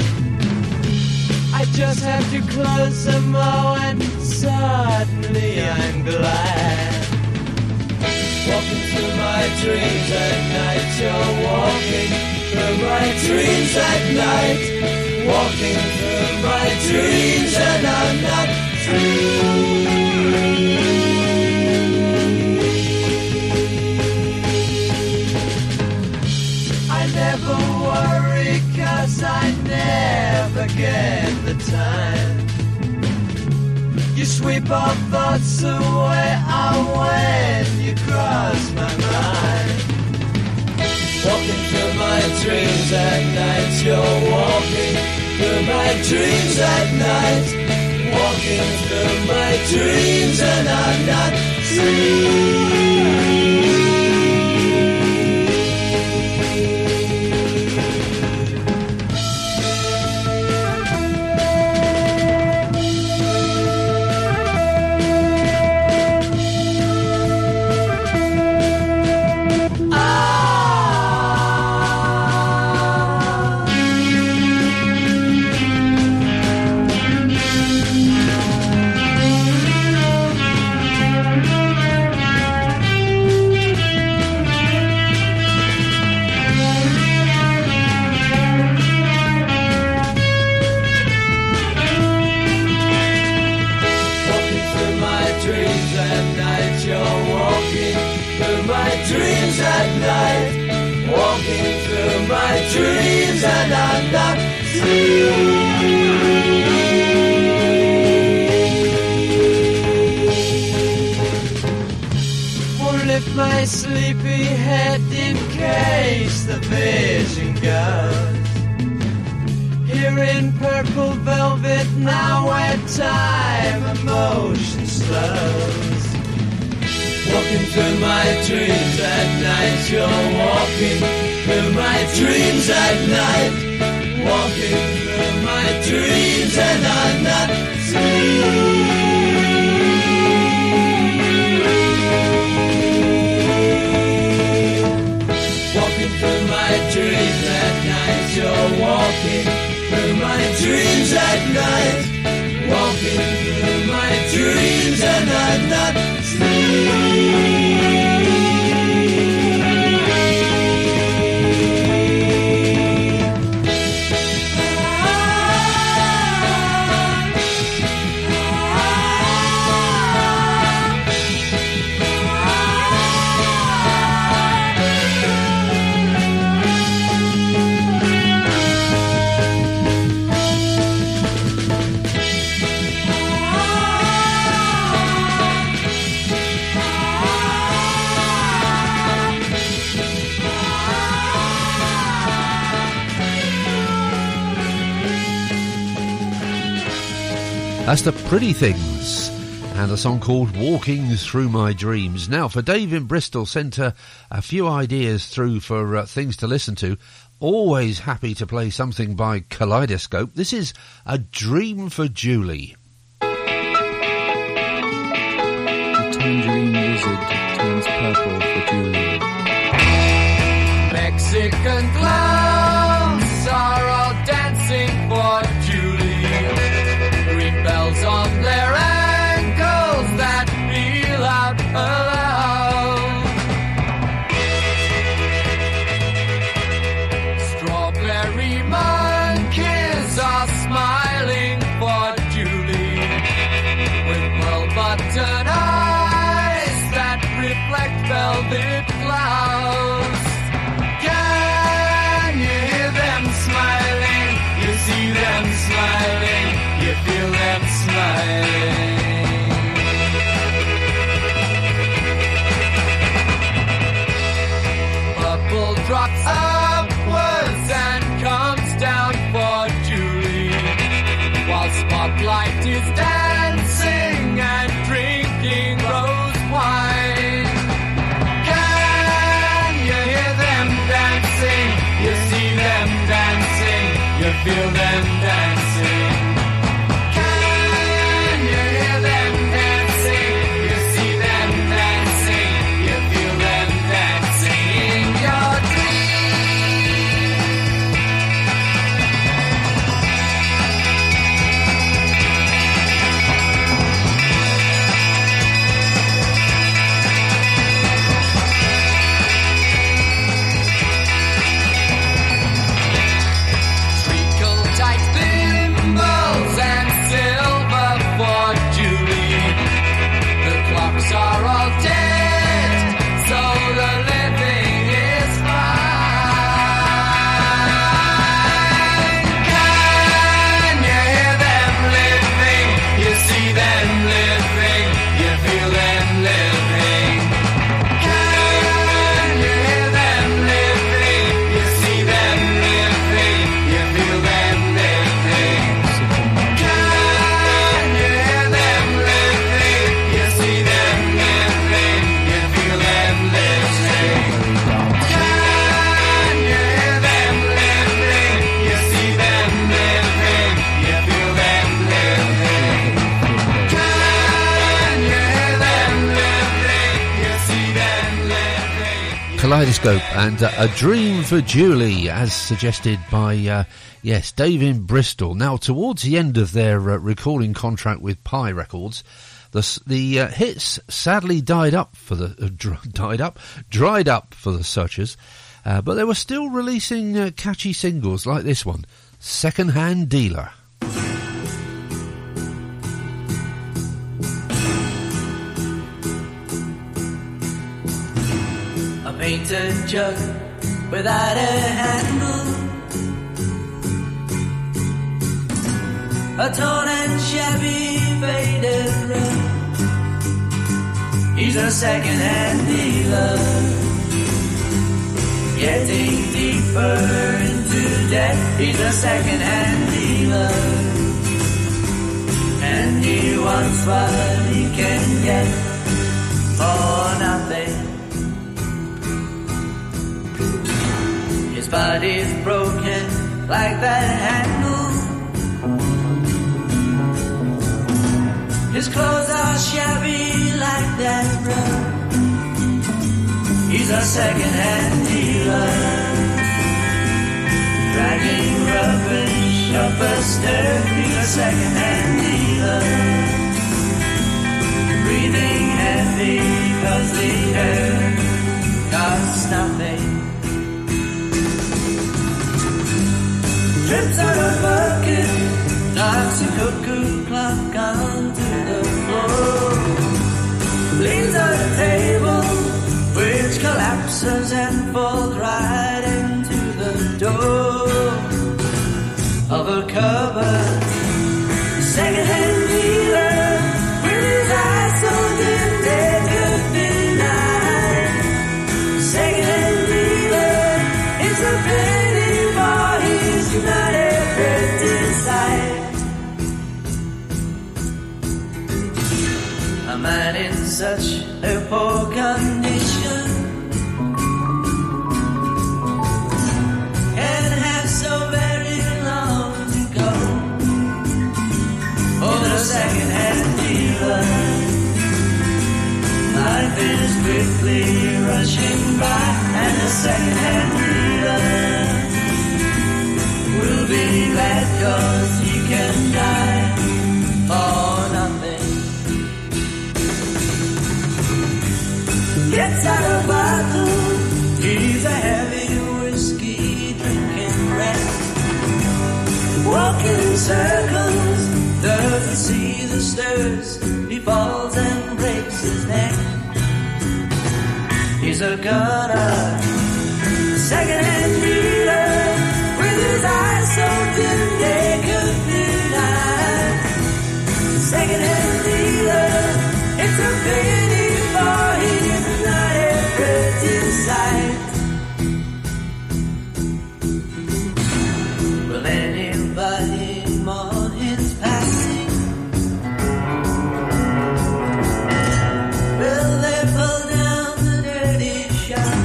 I just have to close them all and suddenly I'm glad. Walking through my dreams at night, you're walking through my dreams at night. Walking through my dreams and I'm not free. I never never worry, 'cause I never get the time. You sweep our thoughts away, oh, when you cross my mind. Walking through my dreams at night, you're walking through my dreams at night. Walking through my dreams and I'm not free. Dreams at night, walking through my dreams and I'm not free. Won't lift my sleepy head in case the vision goes. Here in purple velvet now where time and motion slows. Walking through my dreams at night, you're walking through my dreams at night. Walking through my dreams and I'm not free. Walking through my dreams at night, you're walking through my dreams at night. Walking through my dreams and I'm not free. That's the Pretty Things and a song called Walking Through My Dreams. Now, for Dave in Bristol, sent a, a few ideas through for uh, things to listen to. Always happy to play something by Kaleidoscope. This is A Dream for Julie. The tangerine wizard turns purple for Julie. Mexican clowns are all dancing for Julie. Green bells on their ankles that feel out aloud. Strawberry monkeys are smiling for Julie with well-buttoned eyes that reflect velvet clouds. Can you hear them smiling? You see them smiling. You feel them smiling. Bubble drops upwards and comes down for Julie, while spotlight is dancing and drinking rose wine. Can you hear them dancing? You see them dancing. You feel them dancing. Kaleidoscope and uh, A Dream for Julie, as suggested by, uh, yes, Dave in Bristol. Now, towards the end of their uh, recording contract with Pi Records, the the uh, hits sadly died up for the uh, dr- died up, dried up for the Searchers, uh, but they were still releasing uh, catchy singles like this one, Second Hand Dealer. Painted jug without a handle, a torn and shabby faded rug. He's a second-hand dealer, getting deeper into debt. He's a second-hand dealer, and he wants what he can get for nothing. His body's broken like that handle. His clothes are shabby like that rug. He's a second-hand dealer, dragging rubbish up a stair. He's a second-hand dealer, breathing heavy 'cause the air costs nothing. Trips out a bucket, knocks a cuckoo clock onto the floor, leans on a table which collapses and falls right into the door of a cupboard. Second-hand dealer with his eyes so dim they could be night. Second-hand dealer, it's a pity for his not a pretty sight. A man in such a poor condition can have so very long to go. Oh, the second-hand dealer, life is quickly rushing by, and the second-hand dealer will be glad 'cause he can die for nothing. Gets out a bottle, he's a heavy whiskey drinking rat, walking in circles, doesn't see the stirs, he falls and breaks his neck. He's a gunner, second-hand dealer, with his eyes so dim they could be night. Second-hand dealer, it's a pity for him, not a pretty sight. Will anybody mourn his passing? Will they pull down the dirty shop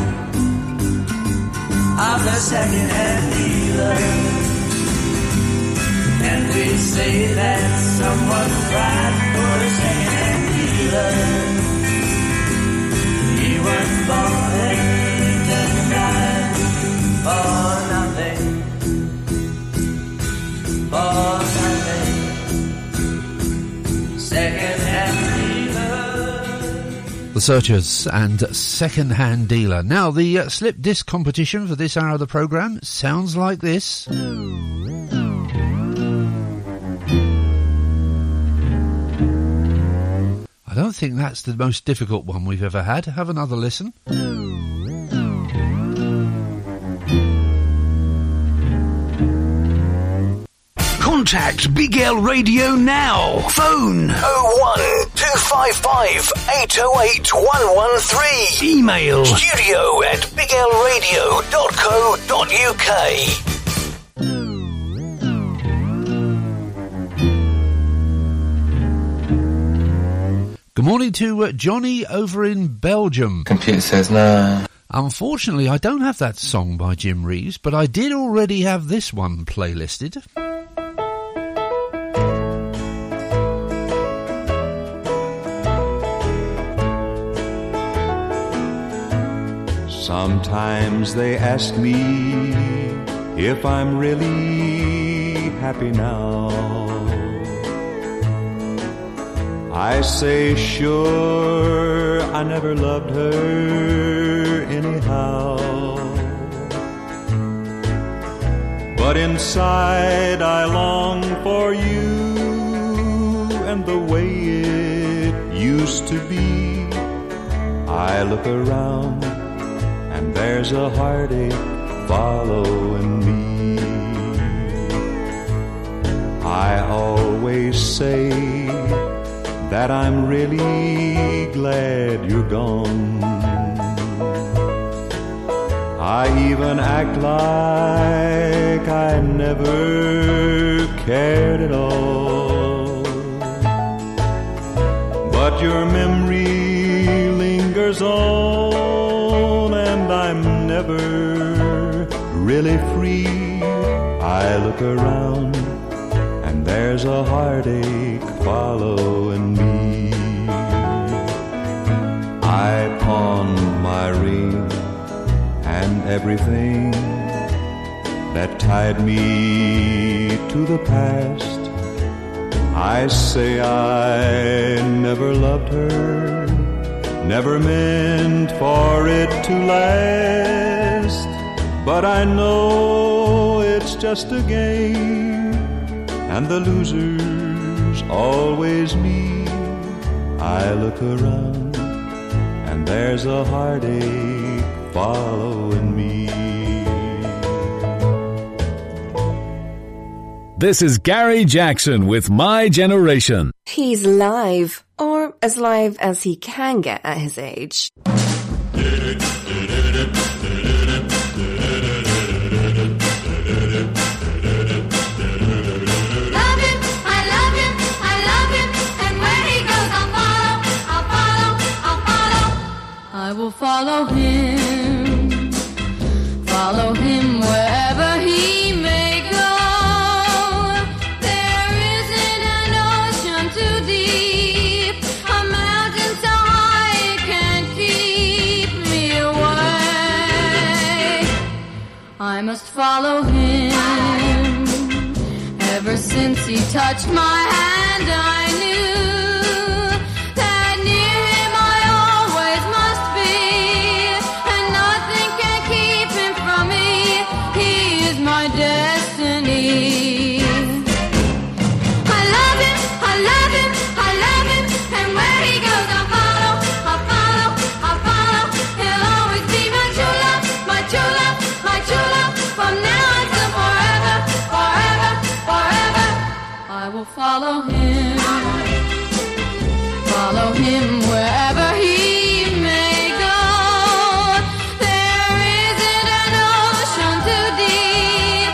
of the second-hand dealer? And we say that someone cried for the second-hand dealer. He was born and died for nothing, for nothing. Second-hand dealer. The Searchers and Second-Hand Dealer. Now, the uh, slip disc competition for this hour of the programme sounds like this. I don't think that's the most difficult one we've ever had. Have another listen. Contact Big L Radio now. Phone oh one two five five eight oh eight one one three. Email studio at biglradio dot co dot uk. Good morning to uh, Johnny over in Belgium. Computer says no. Unfortunately, I don't have that song by Jim Reeves, but I did already have this one playlisted. Sometimes they ask me if I'm really happy now. I say, sure, I never loved her anyhow. But inside I long for you and the way it used to be. I look around and there's a heartache following me. I always say that I'm really glad you're gone. I even act like I never cared at all. But your memory lingers on, and I'm never really free. I look around and there's a heartache following me. I pawned my ring and everything that tied me to the past. I say I never loved her, never meant for it to last. But I know it's just a game, and the loser's always me. I look around and there's a heartache following me. This is Gary Jackson with My Generation. He's live, or as live as he can get at his age. I will follow him, follow him wherever he may go. There isn't an ocean too deep, a mountain so high it can't keep me away. I must follow him. Ever since he touched my hand, I knew destiny. I love him, I love him, I love him, and where he goes I'll follow, I'll follow, I'll follow. He'll always be my true love, my true love, my true love, from now until forever, forever, forever. I will follow him, follow him wherever he may go. There isn't an ocean too deep,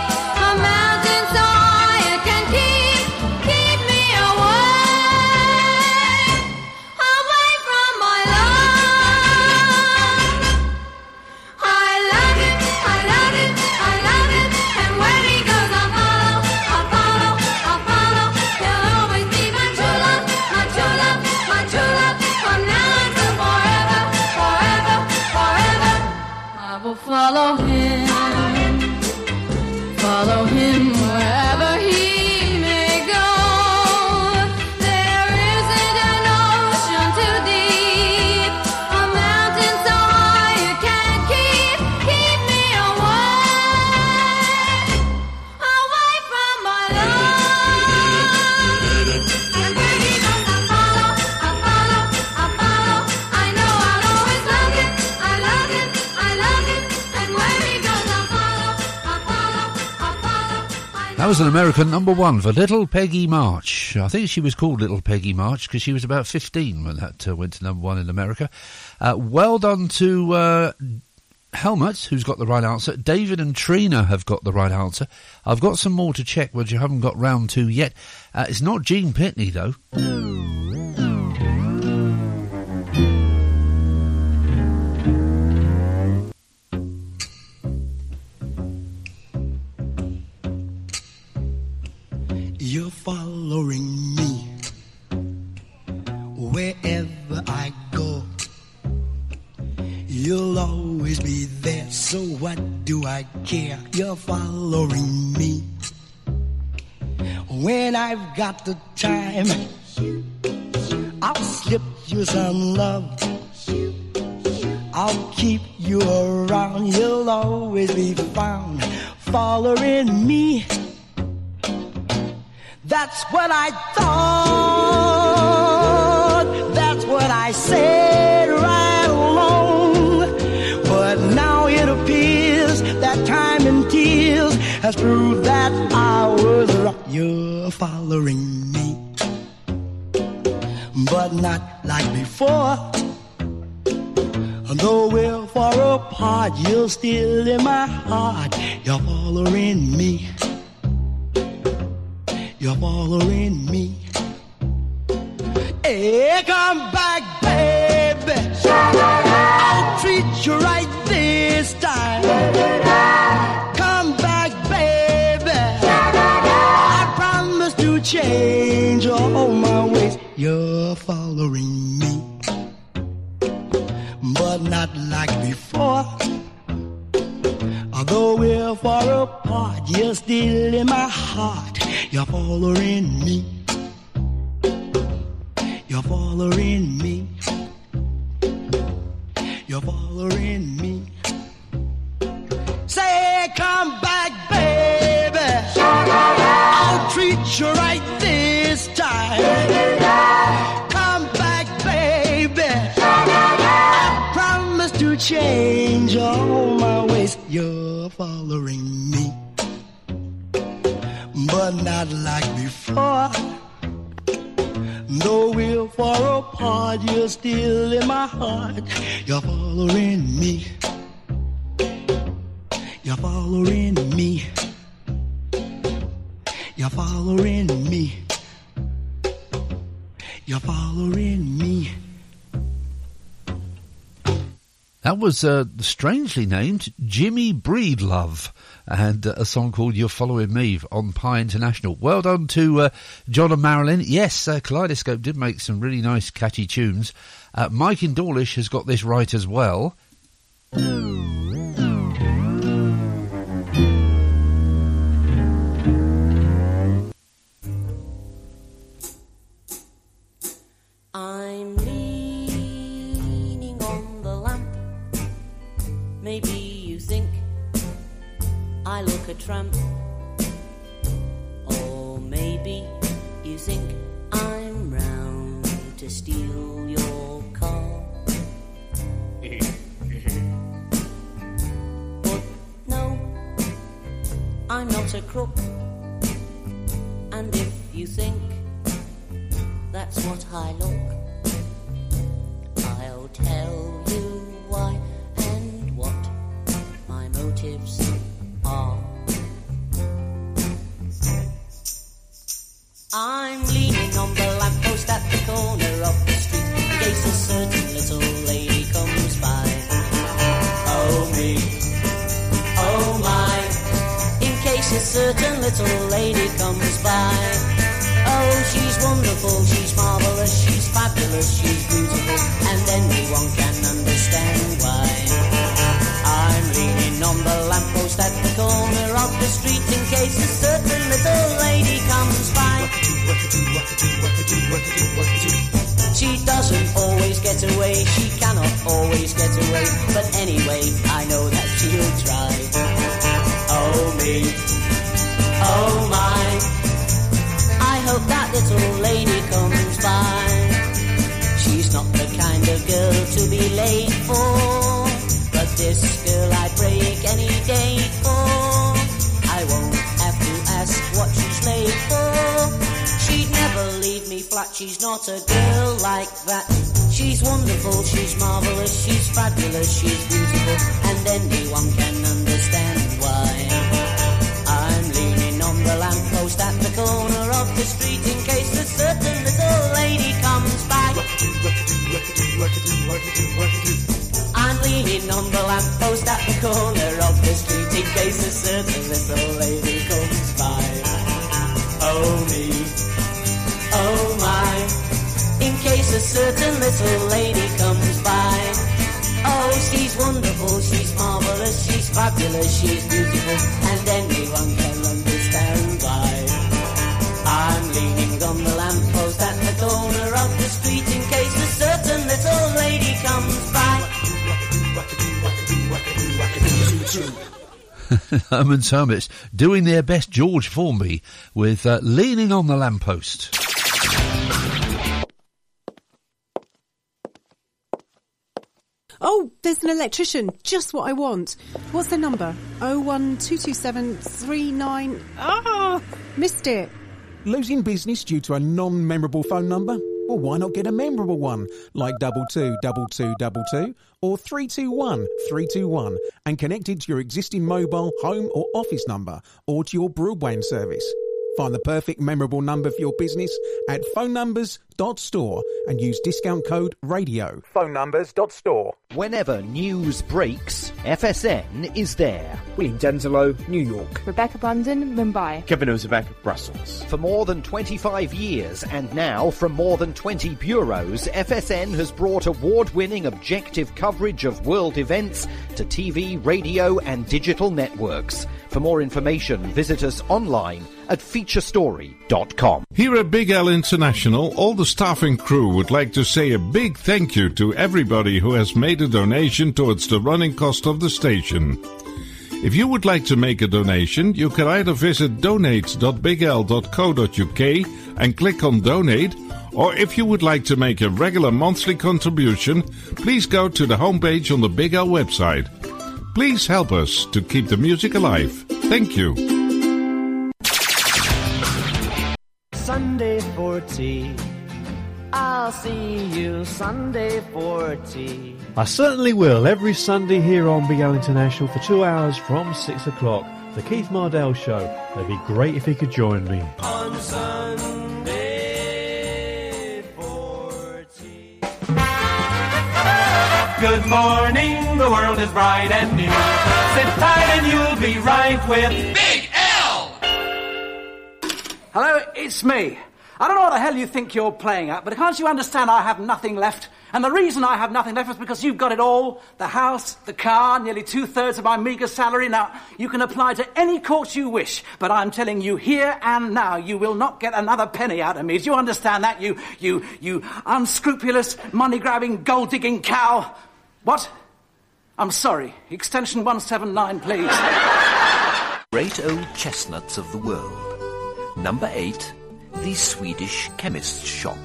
follow him, follow him wherever he may go. There isn't an ocean too deep, a mountain so high you can't keep, keep me away, away from my love. And where he goes I'll follow, I'll follow, I'll follow. I know I'll always love him, I love him, I love him. That was an American number one for Little Peggy March. I think she was called Little Peggy March because she was about fifteen when that uh, went to number one in America. Uh, well done to uh, Helmut, who's got the right answer. David and Trina have got the right answer. I've got some more to check, which you haven't got round to yet. Uh, it's not Gene Pitney, though. You're following me wherever I go. You'll always be what do I care? You're following me. When I've got the time, I'll slip you some love. I'll keep you around. You'll always be found following me. That's what I thought. That's what I said right along. But now it appears that time and tears has proved that I was wrong. You're following me, but not like before. Though we're far apart, you're still in my heart. You're following me. You're following me. Hey, come back, baby. I'll treat you right this time. Come back, baby. I promise to change all my ways. You're following me, but not like before. Although we're far apart, you're still in my heart. You're following me. You're following me. You're following me. Say, come back, baby. I'll treat you right this time. Come back, baby. I promise to change all my ways. You're following me, but not like before. Though we're far apart, you're still in my heart. You're following me. You're following me. You're following me. You're following me. That was uh, strangely named Jimmy Breedlove, and uh, a song called You're Following Me on Pi International. Well done to uh, John and Marilyn. Yes, uh, Kaleidoscope did make some really nice catchy tunes. Uh, Mike in Dawlish has got this right as well. I'm leaning on the lamp. Maybe you think I look a tramp. Or maybe you think I'm round to steal your car. But no, I'm not a crook. And if you think that's what I look, I'll tell you why and what my motives are. I'm leaning on the lamppost at the corner of the street in case a certain little lady comes by. Oh me, oh my, in case a certain little lady comes by. Oh, she's wonderful, she's marvellous, she's fabulous, she's beautiful, and anyone can understand why. I'm leaning on the lamppost at the corner of the street in case a certain little lady comes by. She doesn't always get away, she cannot always get away, but anyway, I know that she'll try. Oh me, oh my, I hope that little lady comes by. She's not the kind of girl to be late for, but this girl I'd break any day for. I won't have to ask what she's late for. She'd never leave me flat, she's not a girl like that. She's wonderful, she's marvellous, she's fabulous, she's beautiful, and anyone can understand why. I'm leaning on the lamppost at the corner of the street in case a certain little lady comes by. I'm leaning on the lamppost at the corner of the street in case a certain little lady comes by. Oh me, oh my, in case a certain little lady comes by. Oh, she's wonderful, she's marvellous, she's fabulous. fabulous, she's beautiful, and anyone can understand why. I'm leaning on the lamppost at the corner of the street in case a certain little lady comes by. Herman's Hermits doing their best George Formby with uh, Leaning on the Lamppost. Oh, there's an electrician. Just what I want. What's the number? oh one two two seven three nine... Ah, missed it. Losing business due to a non-memorable phone number? Well, why not get a memorable one, like double two double two double two or three two one three two one, and connect it to your existing mobile, home or office number, or to your broadband service. Find the perfect memorable number for your business at phone numbers dot store and use discount code radio. phone numbers dot store. Whenever news breaks, F S N is there. William Denzelo, New York. Rebecca Brandon, Mumbai. Kevin Ozebek, Brussels. For more than twenty-five years, and now from more than twenty bureaus, F S N has brought award-winning objective coverage of world events to T V, radio and digital networks. For more information, visit us online at feature story dot com. Here at Big L International, all the staff and crew would like to say a big thank you to everybody who has made a donation towards the running cost of the station. If you would like to make a donation, you can either visit donate dot big l dot co dot u k and click on donate, or if you would like to make a regular monthly contribution, please go to the homepage on the Big L website. Please help us to keep the music alive. Thank you. Sunday for tea. I'll see you Sunday for tea. I certainly will, every Sunday here on Big L International for two hours from six o'clock. The Keith Mardell Show. It'd be great if you could join me. On Sunday for tea. Good morning, the world is bright and new. Sit tight and you'll be right with Big L. Hello, it's me. I don't know what the hell you think you're playing at, but can't you understand I have nothing left? And the reason I have nothing left is because you've got it all. The house, the car, nearly two-thirds of my meagre salary. Now, you can apply to any court you wish, but I'm telling you here and now, you will not get another penny out of me. Do you understand that, you, you, you unscrupulous, money-grabbing, gold-digging cow? What? I'm sorry. Extension one seven nine, please. Great old chestnuts of the world. Number eight, the Swedish chemist's shop.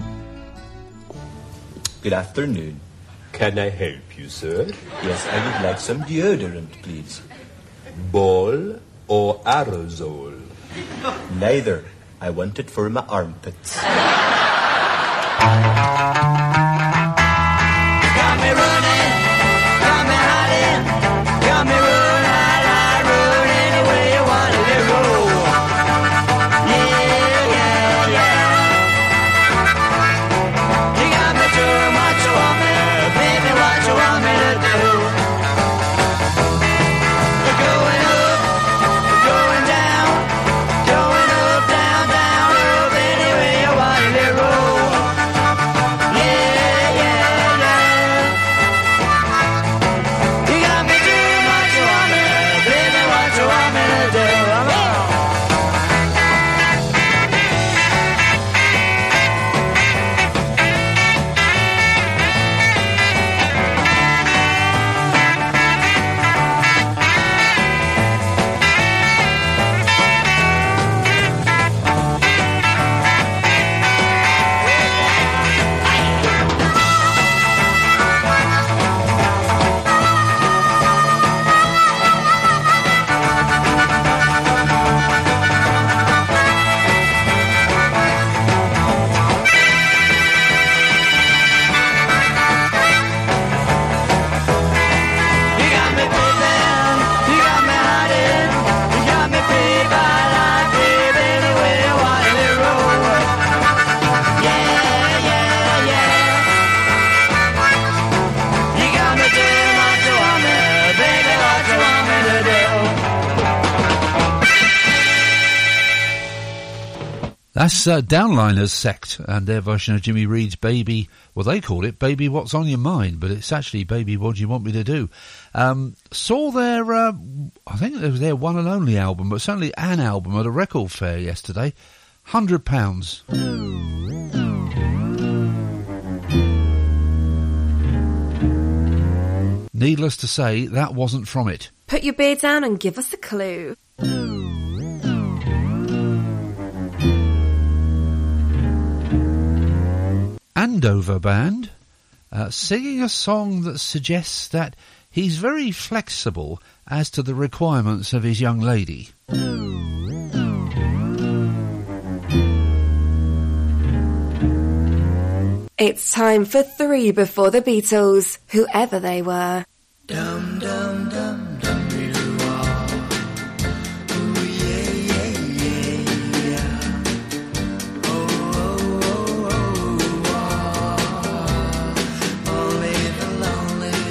Good afternoon. Can I help you, sir? Yes, I would like some deodorant, please. Ball or aerosol? Neither. I want it for my armpits. Got me running, got me hiding, got me running, I like run any way you want to roll. Yeah, yeah, yeah. You got me doing what you want me, baby, what you want me to do. Going up, going down, going up, down, down, up, any way you want to roll. Yeah. That's uh, Downliners Sect and their version of Jimmy Reed's Baby. Well, they call it Baby What's On Your Mind, but it's actually Baby What Do You Want Me To Do. Um, saw their, uh, I think it was their one and only album, but certainly an album at a record fair yesterday. one hundred pounds. Needless to say, that wasn't from it. Put your beer down and give us a clue. Andover Band, uh, singing a song that suggests that he's very flexible as to the requirements of his young lady. It's time for three before the Beatles, whoever they were. Dum dum dum dum dee doo ah. Ooh yeah yeah yeah yeah. Oh oh oh oh ah. Only the lonely,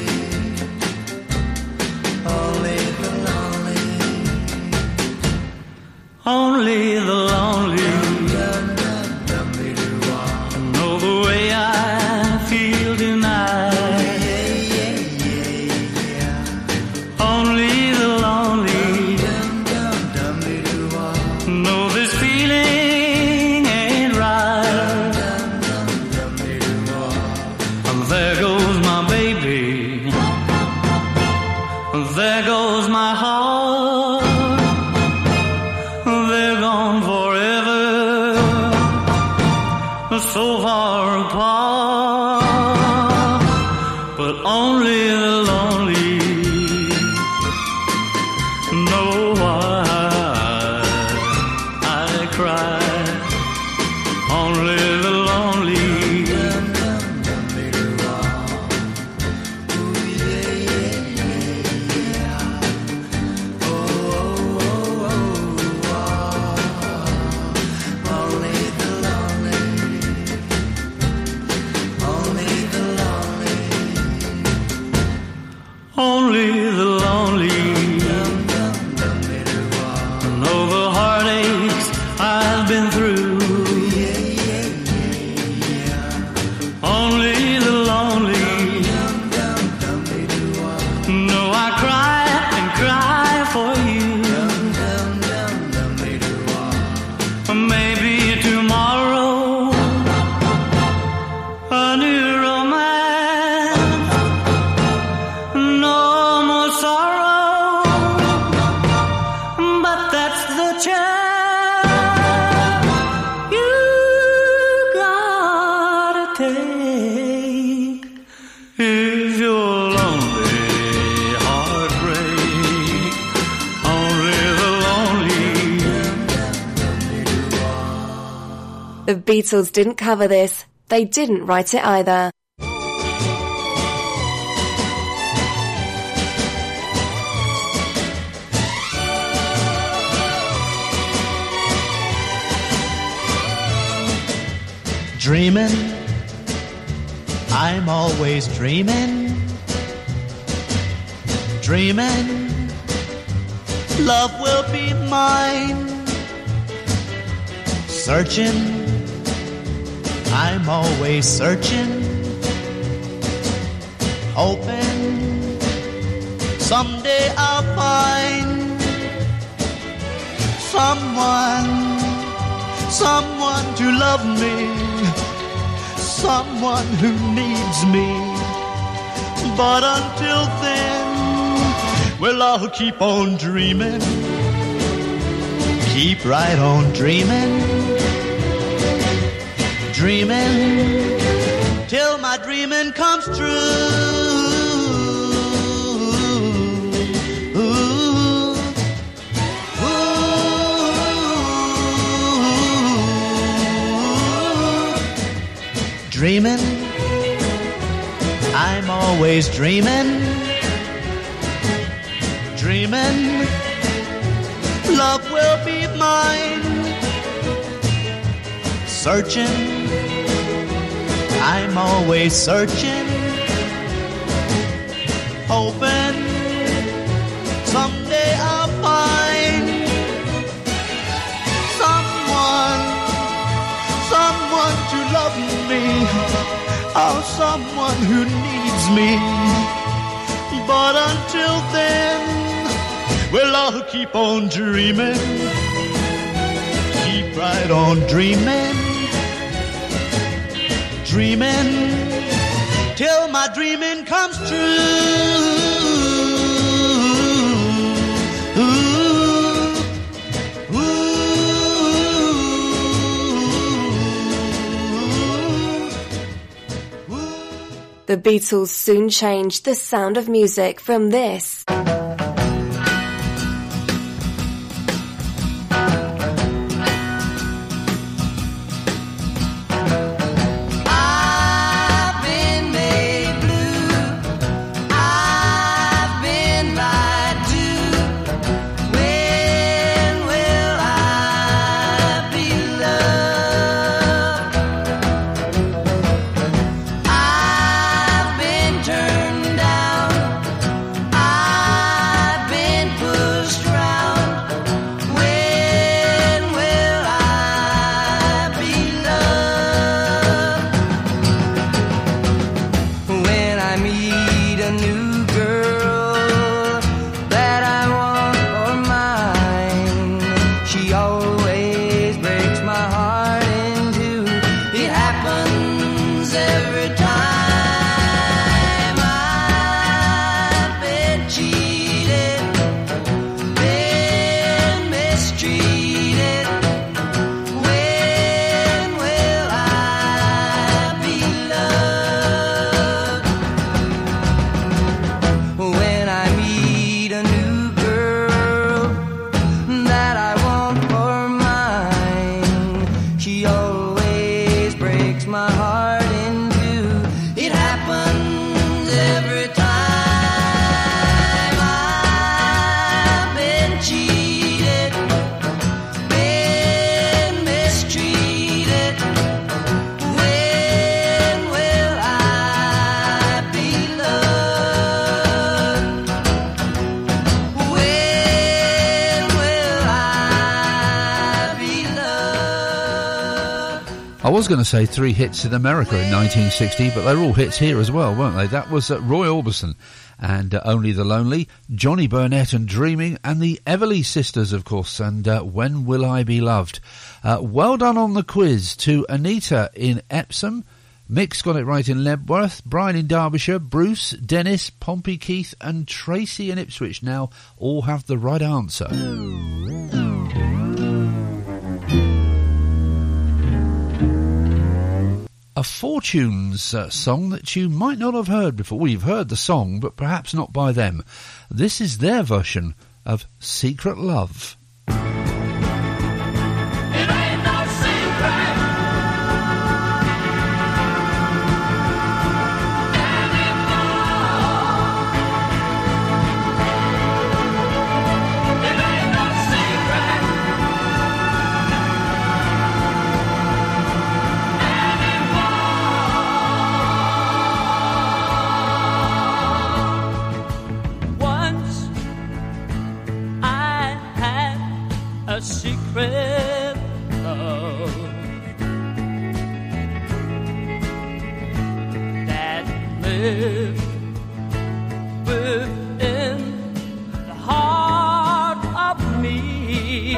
only the lonely, only the lonely. Dum dum dum dee doo ah. Know the way I feel tonight. So far apart, but only the lonely know why I cry. Only the lonely. Only the lonely know the heartaches I've been through. Only the lonely know I cry and cry for you. Maybe tomorrow a new romance. No more sorrow, but that's the chance you gotta take. If your lonely heartbreak, only the lonely. The Beatles didn't cover this. They didn't write it either. Dreaming, I'm always dreaming, dreaming, love will be mine. Searching, I'm always searching, hoping someday I'll find someone, someone to love me, someone who needs me. But until then, well, I'll keep on dreaming, keep right on dreaming, dreaming till my dreaming comes true. Dreaming, I'm always dreaming, dreaming, love will be mine. Searching, I'm always searching, hoping someday I'll find someone, me. But until then, well, I'll keep on dreaming. Keep right on dreaming. Dreaming till my dreaming comes true. The Beatles soon changed the sound of music from this. I was going to say three hits in America in nineteen sixty, but they're all hits here as well, weren't they? That was uh, Roy Orbison and uh, Only the Lonely, Johnny Burnett and Dreaming, and the Everly Sisters, of course, and uh, When Will I Be Loved. Uh, well done on the quiz to Anita in Epsom, Mick's got it right in Lebworth, Brian in Derbyshire, Bruce, Dennis, Pompey, Keith and Tracy in Ipswich now all have the right answer. A Fortunes uh, song that you might not have heard before. Well, you've heard the song, but perhaps not by them. This is their version of Secret Love. Secret love that lived within the heart of me.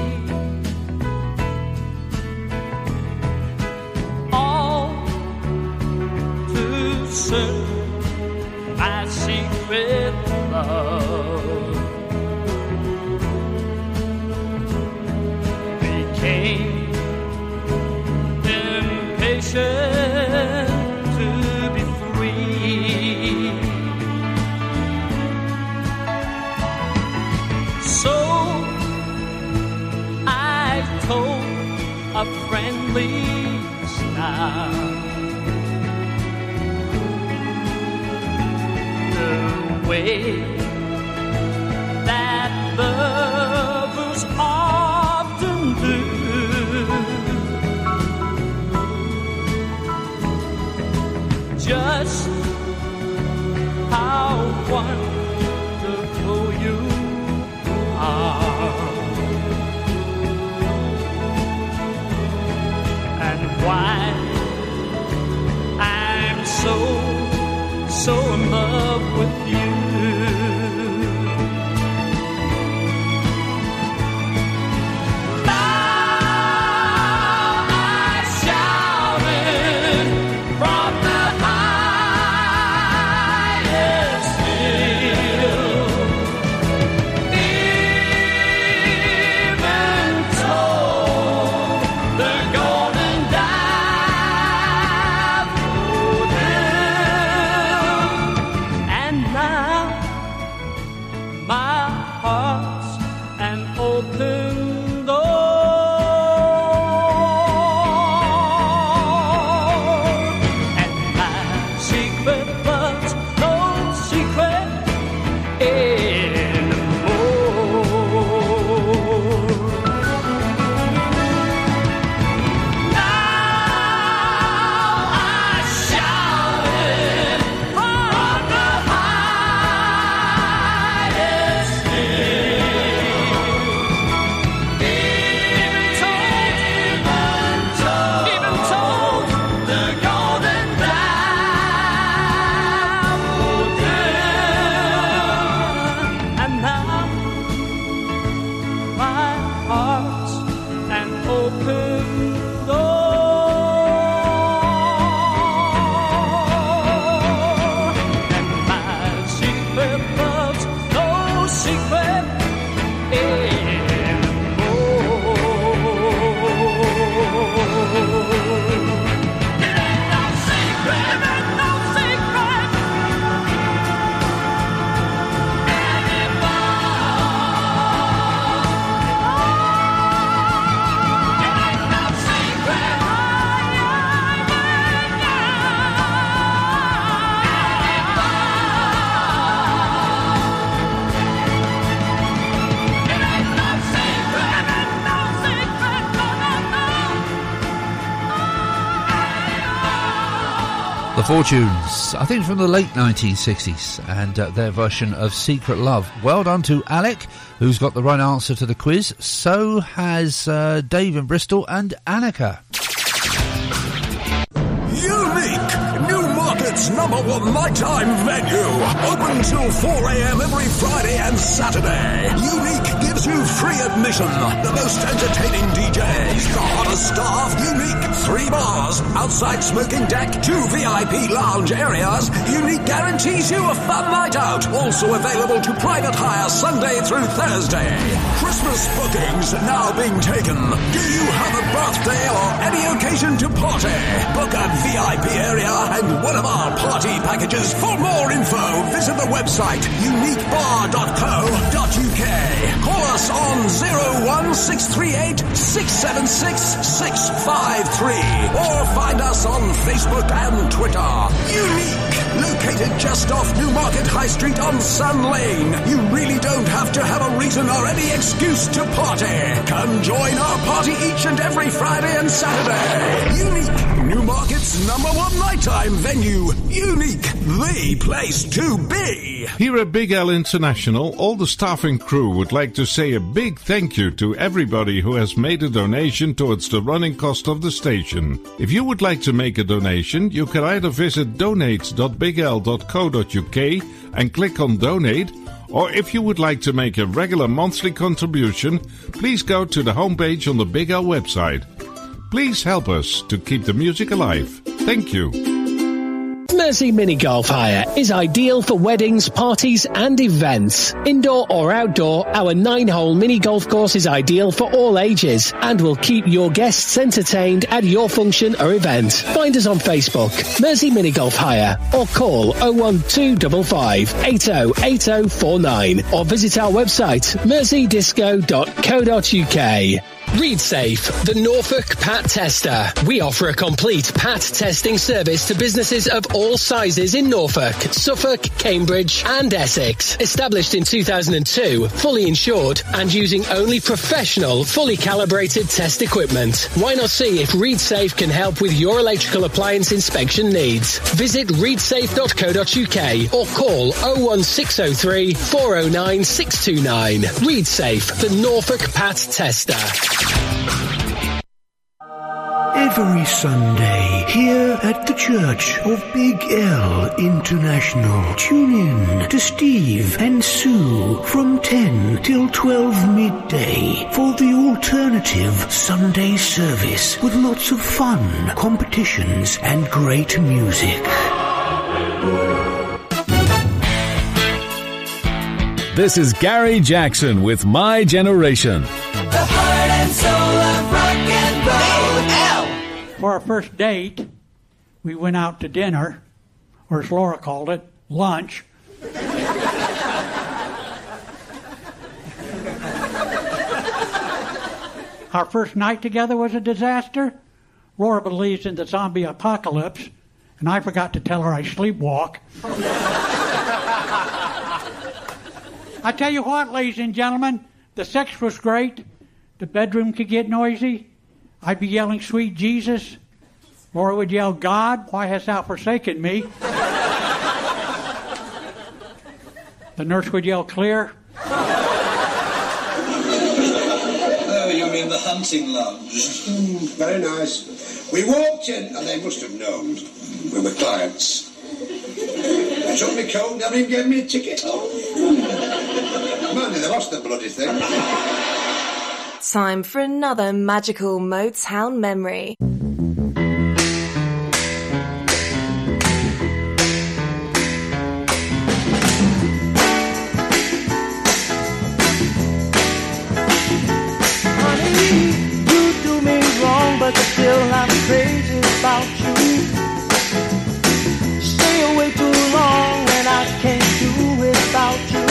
All too soon, my secret love to be free. So I told a friendly star the way that lovers often do. Just how wonderful you are, and why I'm so, so love with you. The Fortunes, I think from the late nineteen sixties, and uh, their version of Secret Love. Well done to Alec, who's got the right answer to the quiz. So has uh, Dave in Bristol and Annika. Unique! Newmarket's number one nighttime venue. Open till four a.m. every Friday and Saturday. Unique gives you free admission. The most entertaining D Js, the hottest staff. Unique. Three bars, outside smoking deck, two V I P lounge areas. Unique guarantees you a fun night out. Also available to private hire Sunday through Thursday. Christmas bookings now being taken. Do you have a birthday or any occasion to party? Book a V I P area and one of our party packages. For more info, visit the website unique bar dot co dot uk. Call us on zero one six three eight six seven six six five three or find us on Facebook and Twitter. Unique, located just off Newmarket High Street on Sun Lane. You really don't have to have a reason or any excuse to party. Come join our party each and every Friday and Saturday. Unique, Newmarket's number one nighttime venue. Unique, the place to be. Here at Big L International, all the staff and crew would like to say a big thank you to everybody who has made a donation towards the running cost of the station. If you would like to make a donation, you can either visit donate dot big l dot co dot uk and click on donate, or if you would like to make a regular monthly contribution, please go to the homepage on the Big L website. Please help us to keep the music alive. Thank you. Mersey Mini Golf Hire is ideal for weddings, parties and events. Indoor or outdoor, our nine-hole mini golf course is ideal for all ages and will keep your guests entertained at your function or event. Find us on Facebook, Mersey Mini Golf Hire, or call oh one two five five eight oh eight oh four nine or visit our website, mersey disco dot co dot uk. ReadSafe, the Norfolk Pat Tester. We offer a complete Pat testing service to businesses of all sizes in Norfolk, Suffolk, Cambridge and Essex. Established in two thousand two, fully insured and using only professional, fully calibrated test equipment. Why not see if ReadSafe can help with your electrical appliance inspection needs? Visit read safe dot co dot uk or call oh one six oh three four oh nine six two nine. ReadSafe, the Norfolk Pat Tester. every Sunday here at the Church of Big L International. Tune in to Steve and Sue from ten till twelve midday for the alternative Sunday service with lots of fun, competitions and great music. This is Gary Jackson with My Generation. The heart and soul of rock and roll. For our first date, we went out to dinner, or as Laura called it, lunch. Our first night together was a disaster. Laura believes in the zombie apocalypse, and I forgot to tell her I sleepwalk. I tell you what, ladies and gentlemen, the sex was great. The bedroom could get noisy. I'd be yelling, "Sweet Jesus." Laura would yell, "God, why hast thou forsaken me?" The nurse would yell, "Clear." Oh, you mean the hunting lounge? Mm, very nice. We walked in, and they must have known we were clients. They took me coat down and gave me a ticket. Oh. Man, they lost the bloody thing. Time for another magical Motown memory. Honey, you do me wrong, but still I'm crazy about you. Stay away too long and I can't do without you.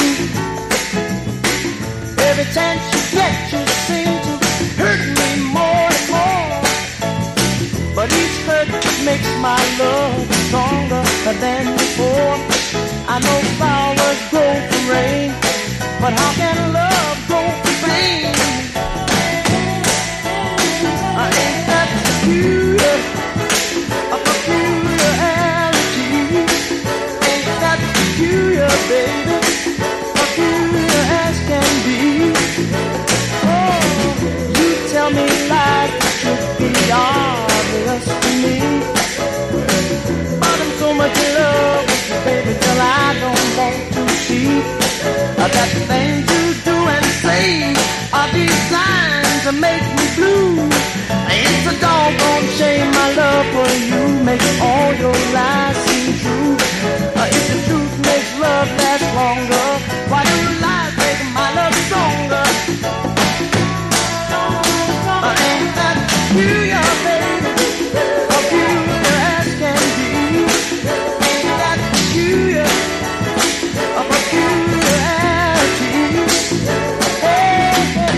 Every chance you get, you seem to hurt me more and more. But each hurt makes my love stronger than before. I know flowers grow from rain, but how can love grow from pain? Uh, ain't that peculiar? A peculiarity. Ain't that peculiar, baby? Peculiar as can be. Oh, you tell me lies that should be obvious to me. But I'm so much in love with you, baby, till I don't want to see uh, that the things you do and say are designed to make me blue. It's a doggone shame my love for you makes all your lies seem true. Uh, if the truth makes love last longer, why do lies make my love stronger? Uh, ain't that peculiar, baby? Peculiar as can be. Ain't that peculiar? A peculiarity. Hey, hey.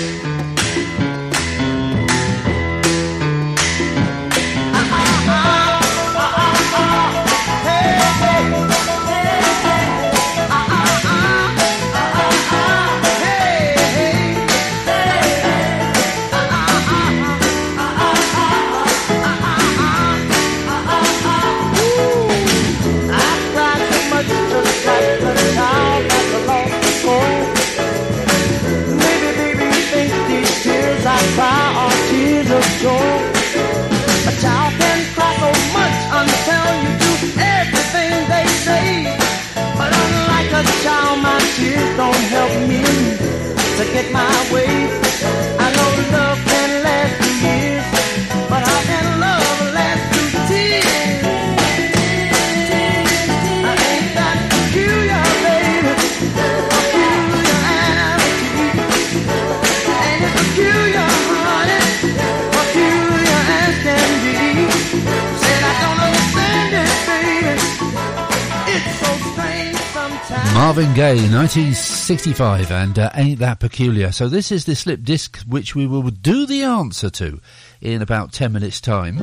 Joy. A child can cry so much until you do everything they say. But unlike a child, my tears don't help me to get my way. I know love can last through years, but how can love last through tears? I ain't that peculiar, baby. Peculiarity. Ain't it peculiar, honey? Peculiar as can be. Said I don't understand it, baby. It's so strange sometimes. Marvin Gaye, nineteen sixty-five, and uh, Ain't That Peculiar. So this is the slip disc which we will do the answer to in about ten minutes' time.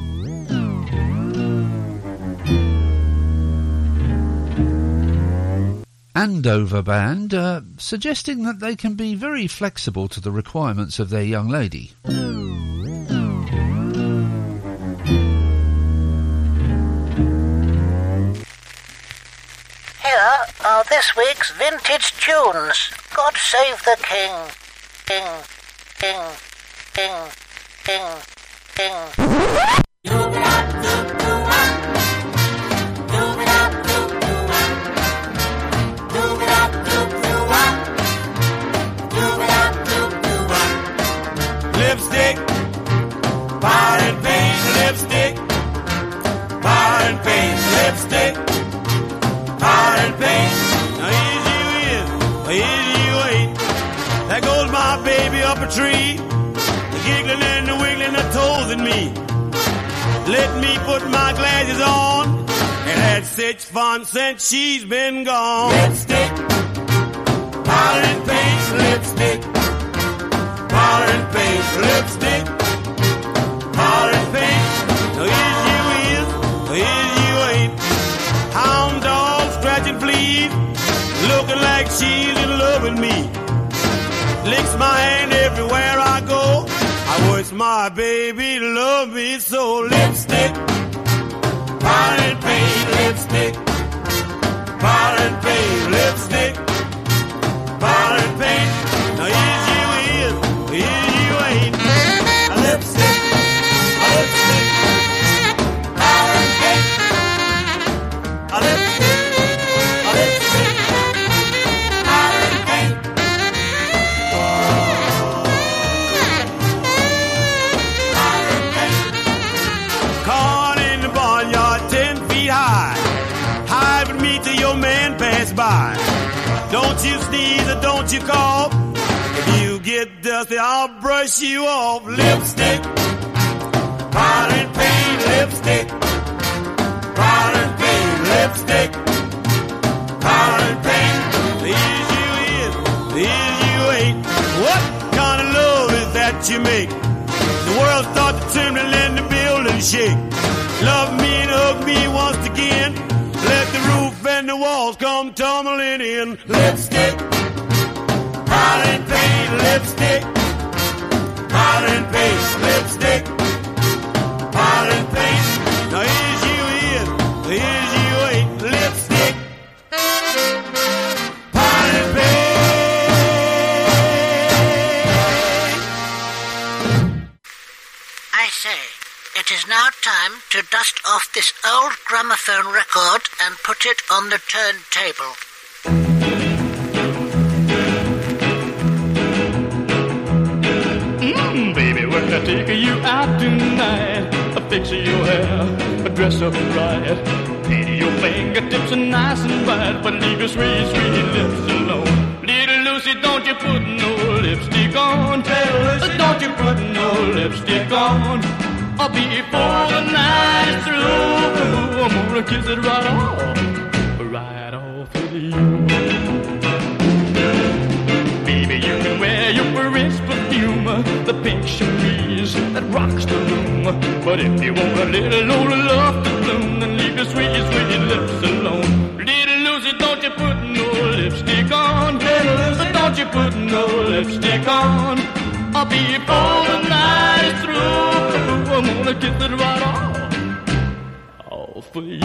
Andover Band, uh, suggesting that they can be very flexible to the requirements of their young lady. Here are this week's vintage tunes. God Save the King. King, King, King, King, Lipstick, power and pain, lipstick, power and pain, lipstick, power and pain. Now here's you in, here's you ain't. There goes my baby up a tree, the giggling and the wiggling the toes in me. Let me put my glasses on, and had such fun since she's been gone. Lipstick, power and pain, lipstick, power and pain, lipstick, power and pain. Now here's you is, here's you ain't. Hound dog scratching fleas, looking like she's in love with me. Licks my hand everywhere I go. I wish my baby loved me so. Lipstick, power and pain, lipstick, power and pain, lipstick, power and pain. Now here's you is, here's you ain't. A lipstick, a lipstick, power and pain. A lipstick, a lipstick, power and pain. Corn in the barnyard, ten feet high. Hide with me till your man pass by. Don't you sneeze or don't you cough. If you get dusty, I'll brush you off. Lipstick, power and pain, lipstick, power and pain, lipstick, power and pain. Here's you is, here's you ain't. What kind of love is that you make? The world starts to tremble and the building shake. Love me and hug me once again. Let the roof and the walls come tumbling in. Lipstick, power and pain, lipstick, power and pain, lipstick, power and pain. Now here's you is, here's you ain't. Lipstick, power and pain. I say, it is now time to dust off this old gramophone record and put it on the turntable. Mmm, baby, when I take you out tonight, I fix your hair, I dress up right, paint your fingertips are nice and white, but leave your sweet, sweet lips alone. Little Lucy, don't you put no lipstick on. Don't you put no lipstick on. Or before the night is through, I'm gonna kiss it right off, right off of you. Baby, you can wear your Paris perfume, the pink chemise that rocks the room. But if you want a little old love to bloom, then leave your sweet, sweet lips alone. Little Lucy, don't you put no lipstick on. Don't you put no lipstick on. Or before the night is through, I'm gonna kiss it right off, all for you.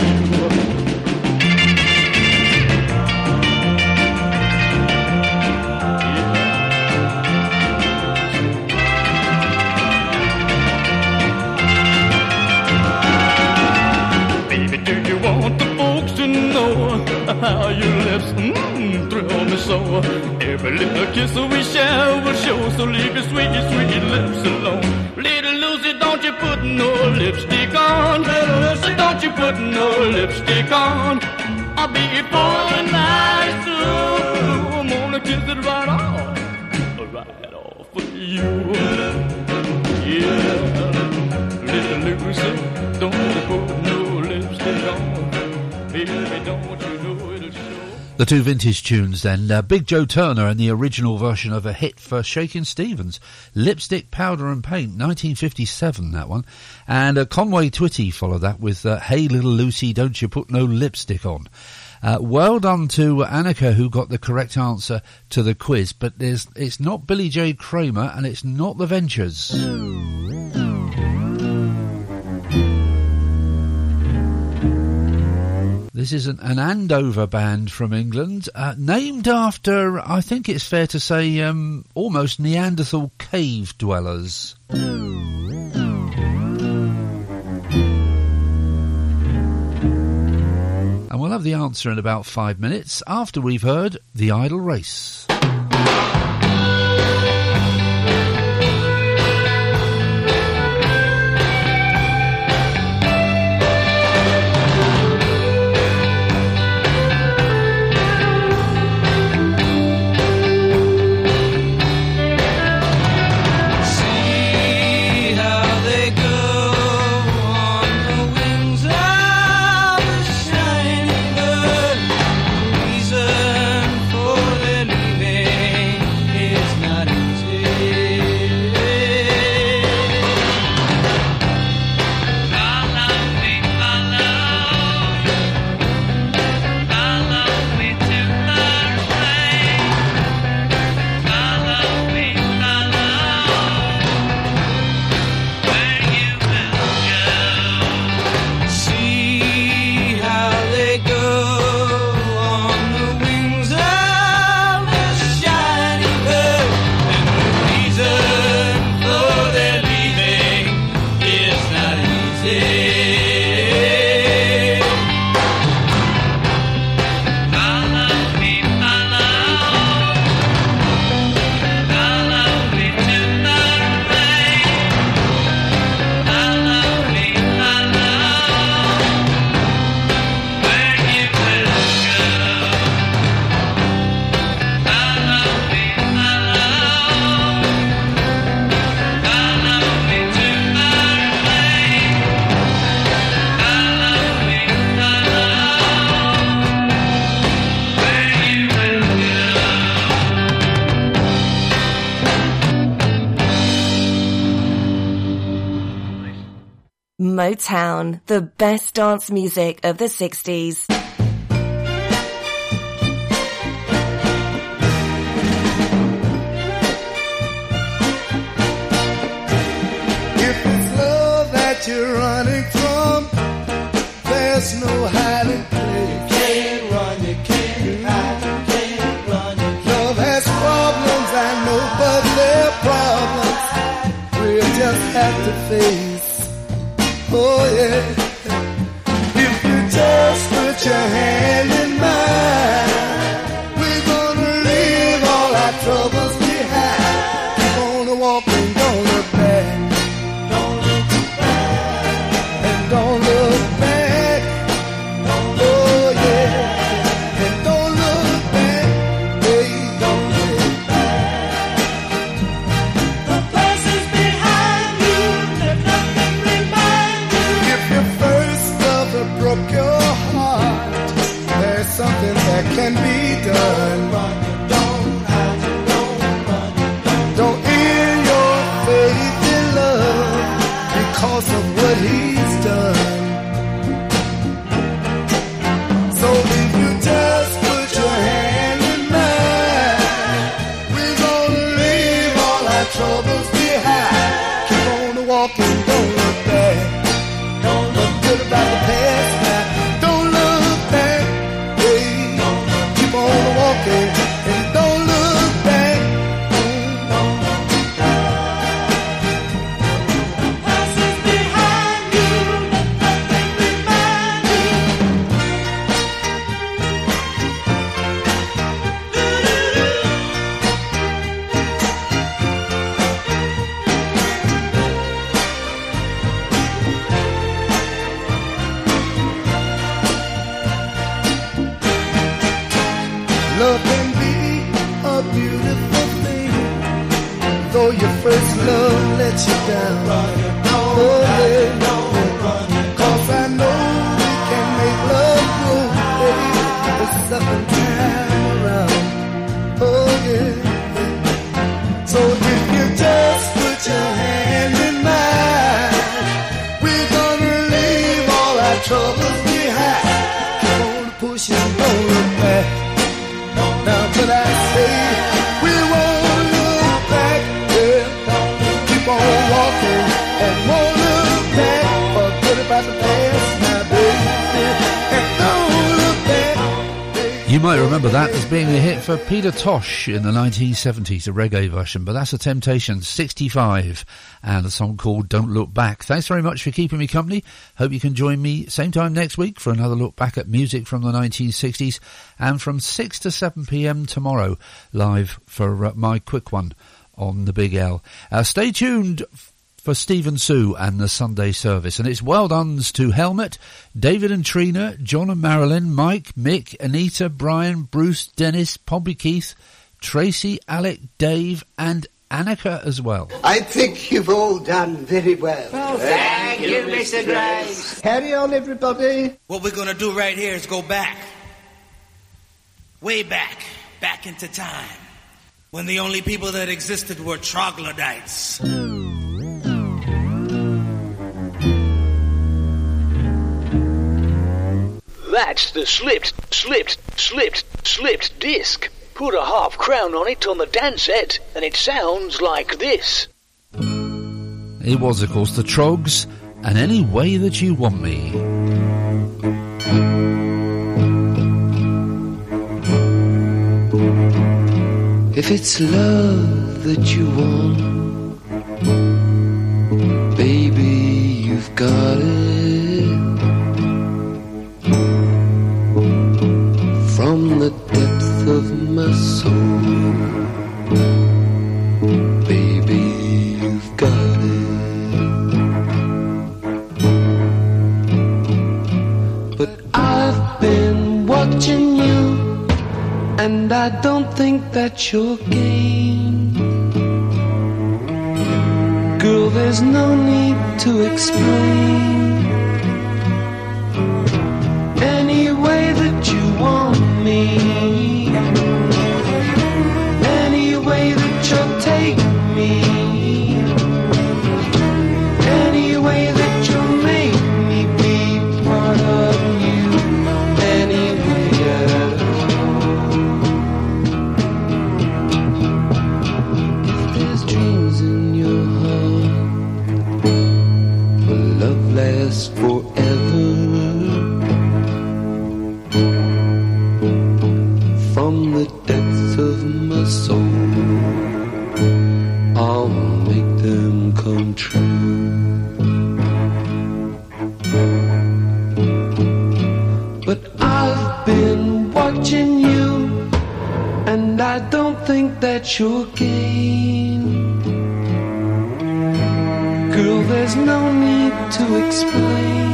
Baby, do you want the folks to know how your lips mmm, thrill me so? Every little kiss we share will show, so leave your sweet, sweet lips alone. Little Lucy, don't you put no lipstick on. Little Lucy, don't you put no lipstick on. I'll be before the night is through, I'm gonna kiss it right off, right off for you. Yeah, little Lucy, don't you put no lipstick on. Baby, don't you know it'll show. The two vintage tunes then, uh, Big Joe Turner and the original version of a hit for Shakin' Stevens, Lipstick, Powder and Paint, nineteen fifty-seven that one, and uh, Conway Twitty followed that with uh, Hey Little Lucy, Don't You Put No Lipstick On. Uh, well done to Annika, who got the correct answer to the quiz, but there's, it's not Billy J. Kramer and it's not the Ventures. This is an, an Andover band from England, uh, named after, I think it's fair to say, um, almost Neanderthal cave dwellers. have the answer in about five minutes after we've heard The Idle Race. Motown, the best dance music of the sixties. If it's love that you're running from, there's no hiding place. You can't run, you can't hide, you can't run, you can't. Love has problems, I know, but they're problems we'll just have to face. Oh yeah, if you just put your hand in mine, we're gonna leave all our troubles behind. Keep on walking, don't look back, don't look back, and don't look back. Oh yeah, and don't look back, hey, don't look back. The past is behind you, let nothing remind you. If your first lover broke your heart, there's something that can be done. Don't hide, don't run, don't end your faith in love because of what he's done. So if you just put your hand in mine, we're gonna leave all our troubles behind. Keep on walking, don't look back. Don't look good about the past now. Don't look back, hey. Keep on walking and don't look back. Don't look back. The past is behind you, let nothing remind you. Love can be a beautiful thing, though your first love let you down. Oh yeah, cause I know we can make love grow, baby, the second time around. Oh yeah, so if you just put your hand in mine, we're gonna leave all our troubles behind. Keep on pushing, don't look back. Now could I say we won't look back, yeah. Keep on walking and won't look back. Forget about the past now, baby, and don't look back. You might remember that as being a hit for Peter Tosh in the nineteen seventies, a reggae version, but that's a Temptations sixty-five and a song called Don't Look Back. Thanks very much for keeping me company. Hope you can join me same time next week for another look back at music from the nineteen sixties, and from six to seven p.m. tomorrow, live for uh, my quick one on the Big L. Uh, stay tuned for Stephen Sue and the Sunday service. And it's well done's to Helmet, David and Trina, John and Marilyn, Mike, Mick, Anita, Brian, Bruce, Dennis, Pompey Keith, Tracy, Alec, Dave and Annika as well. I think you've all done very well. Oh, thank, thank you, Mister Grace. Carry on, everybody. What we're going to do right here is go back. Way back. Back into time. When the only people that existed were troglodytes. That's the slipped, slipped, slipped, slipped disc. Put a half crown on it on the dance set, and it sounds like this. It was, of course, the Trogs, and Any Way That You Want Me. If it's love that you want, baby, you've got it. From the depth of my soul, baby, you've got it. But I've been watching you, and I don't think that's your game. Girl, there's no need to explain. Any way that you want me, any way that you'll take me, any way that you'll make me be part of you, any way at all. If there's dreams in your heart, will love last forever? From the depths of my soul, I'll make them come true. But I've been watching you, and I don't think that's your game. Girl, there's no need to explain.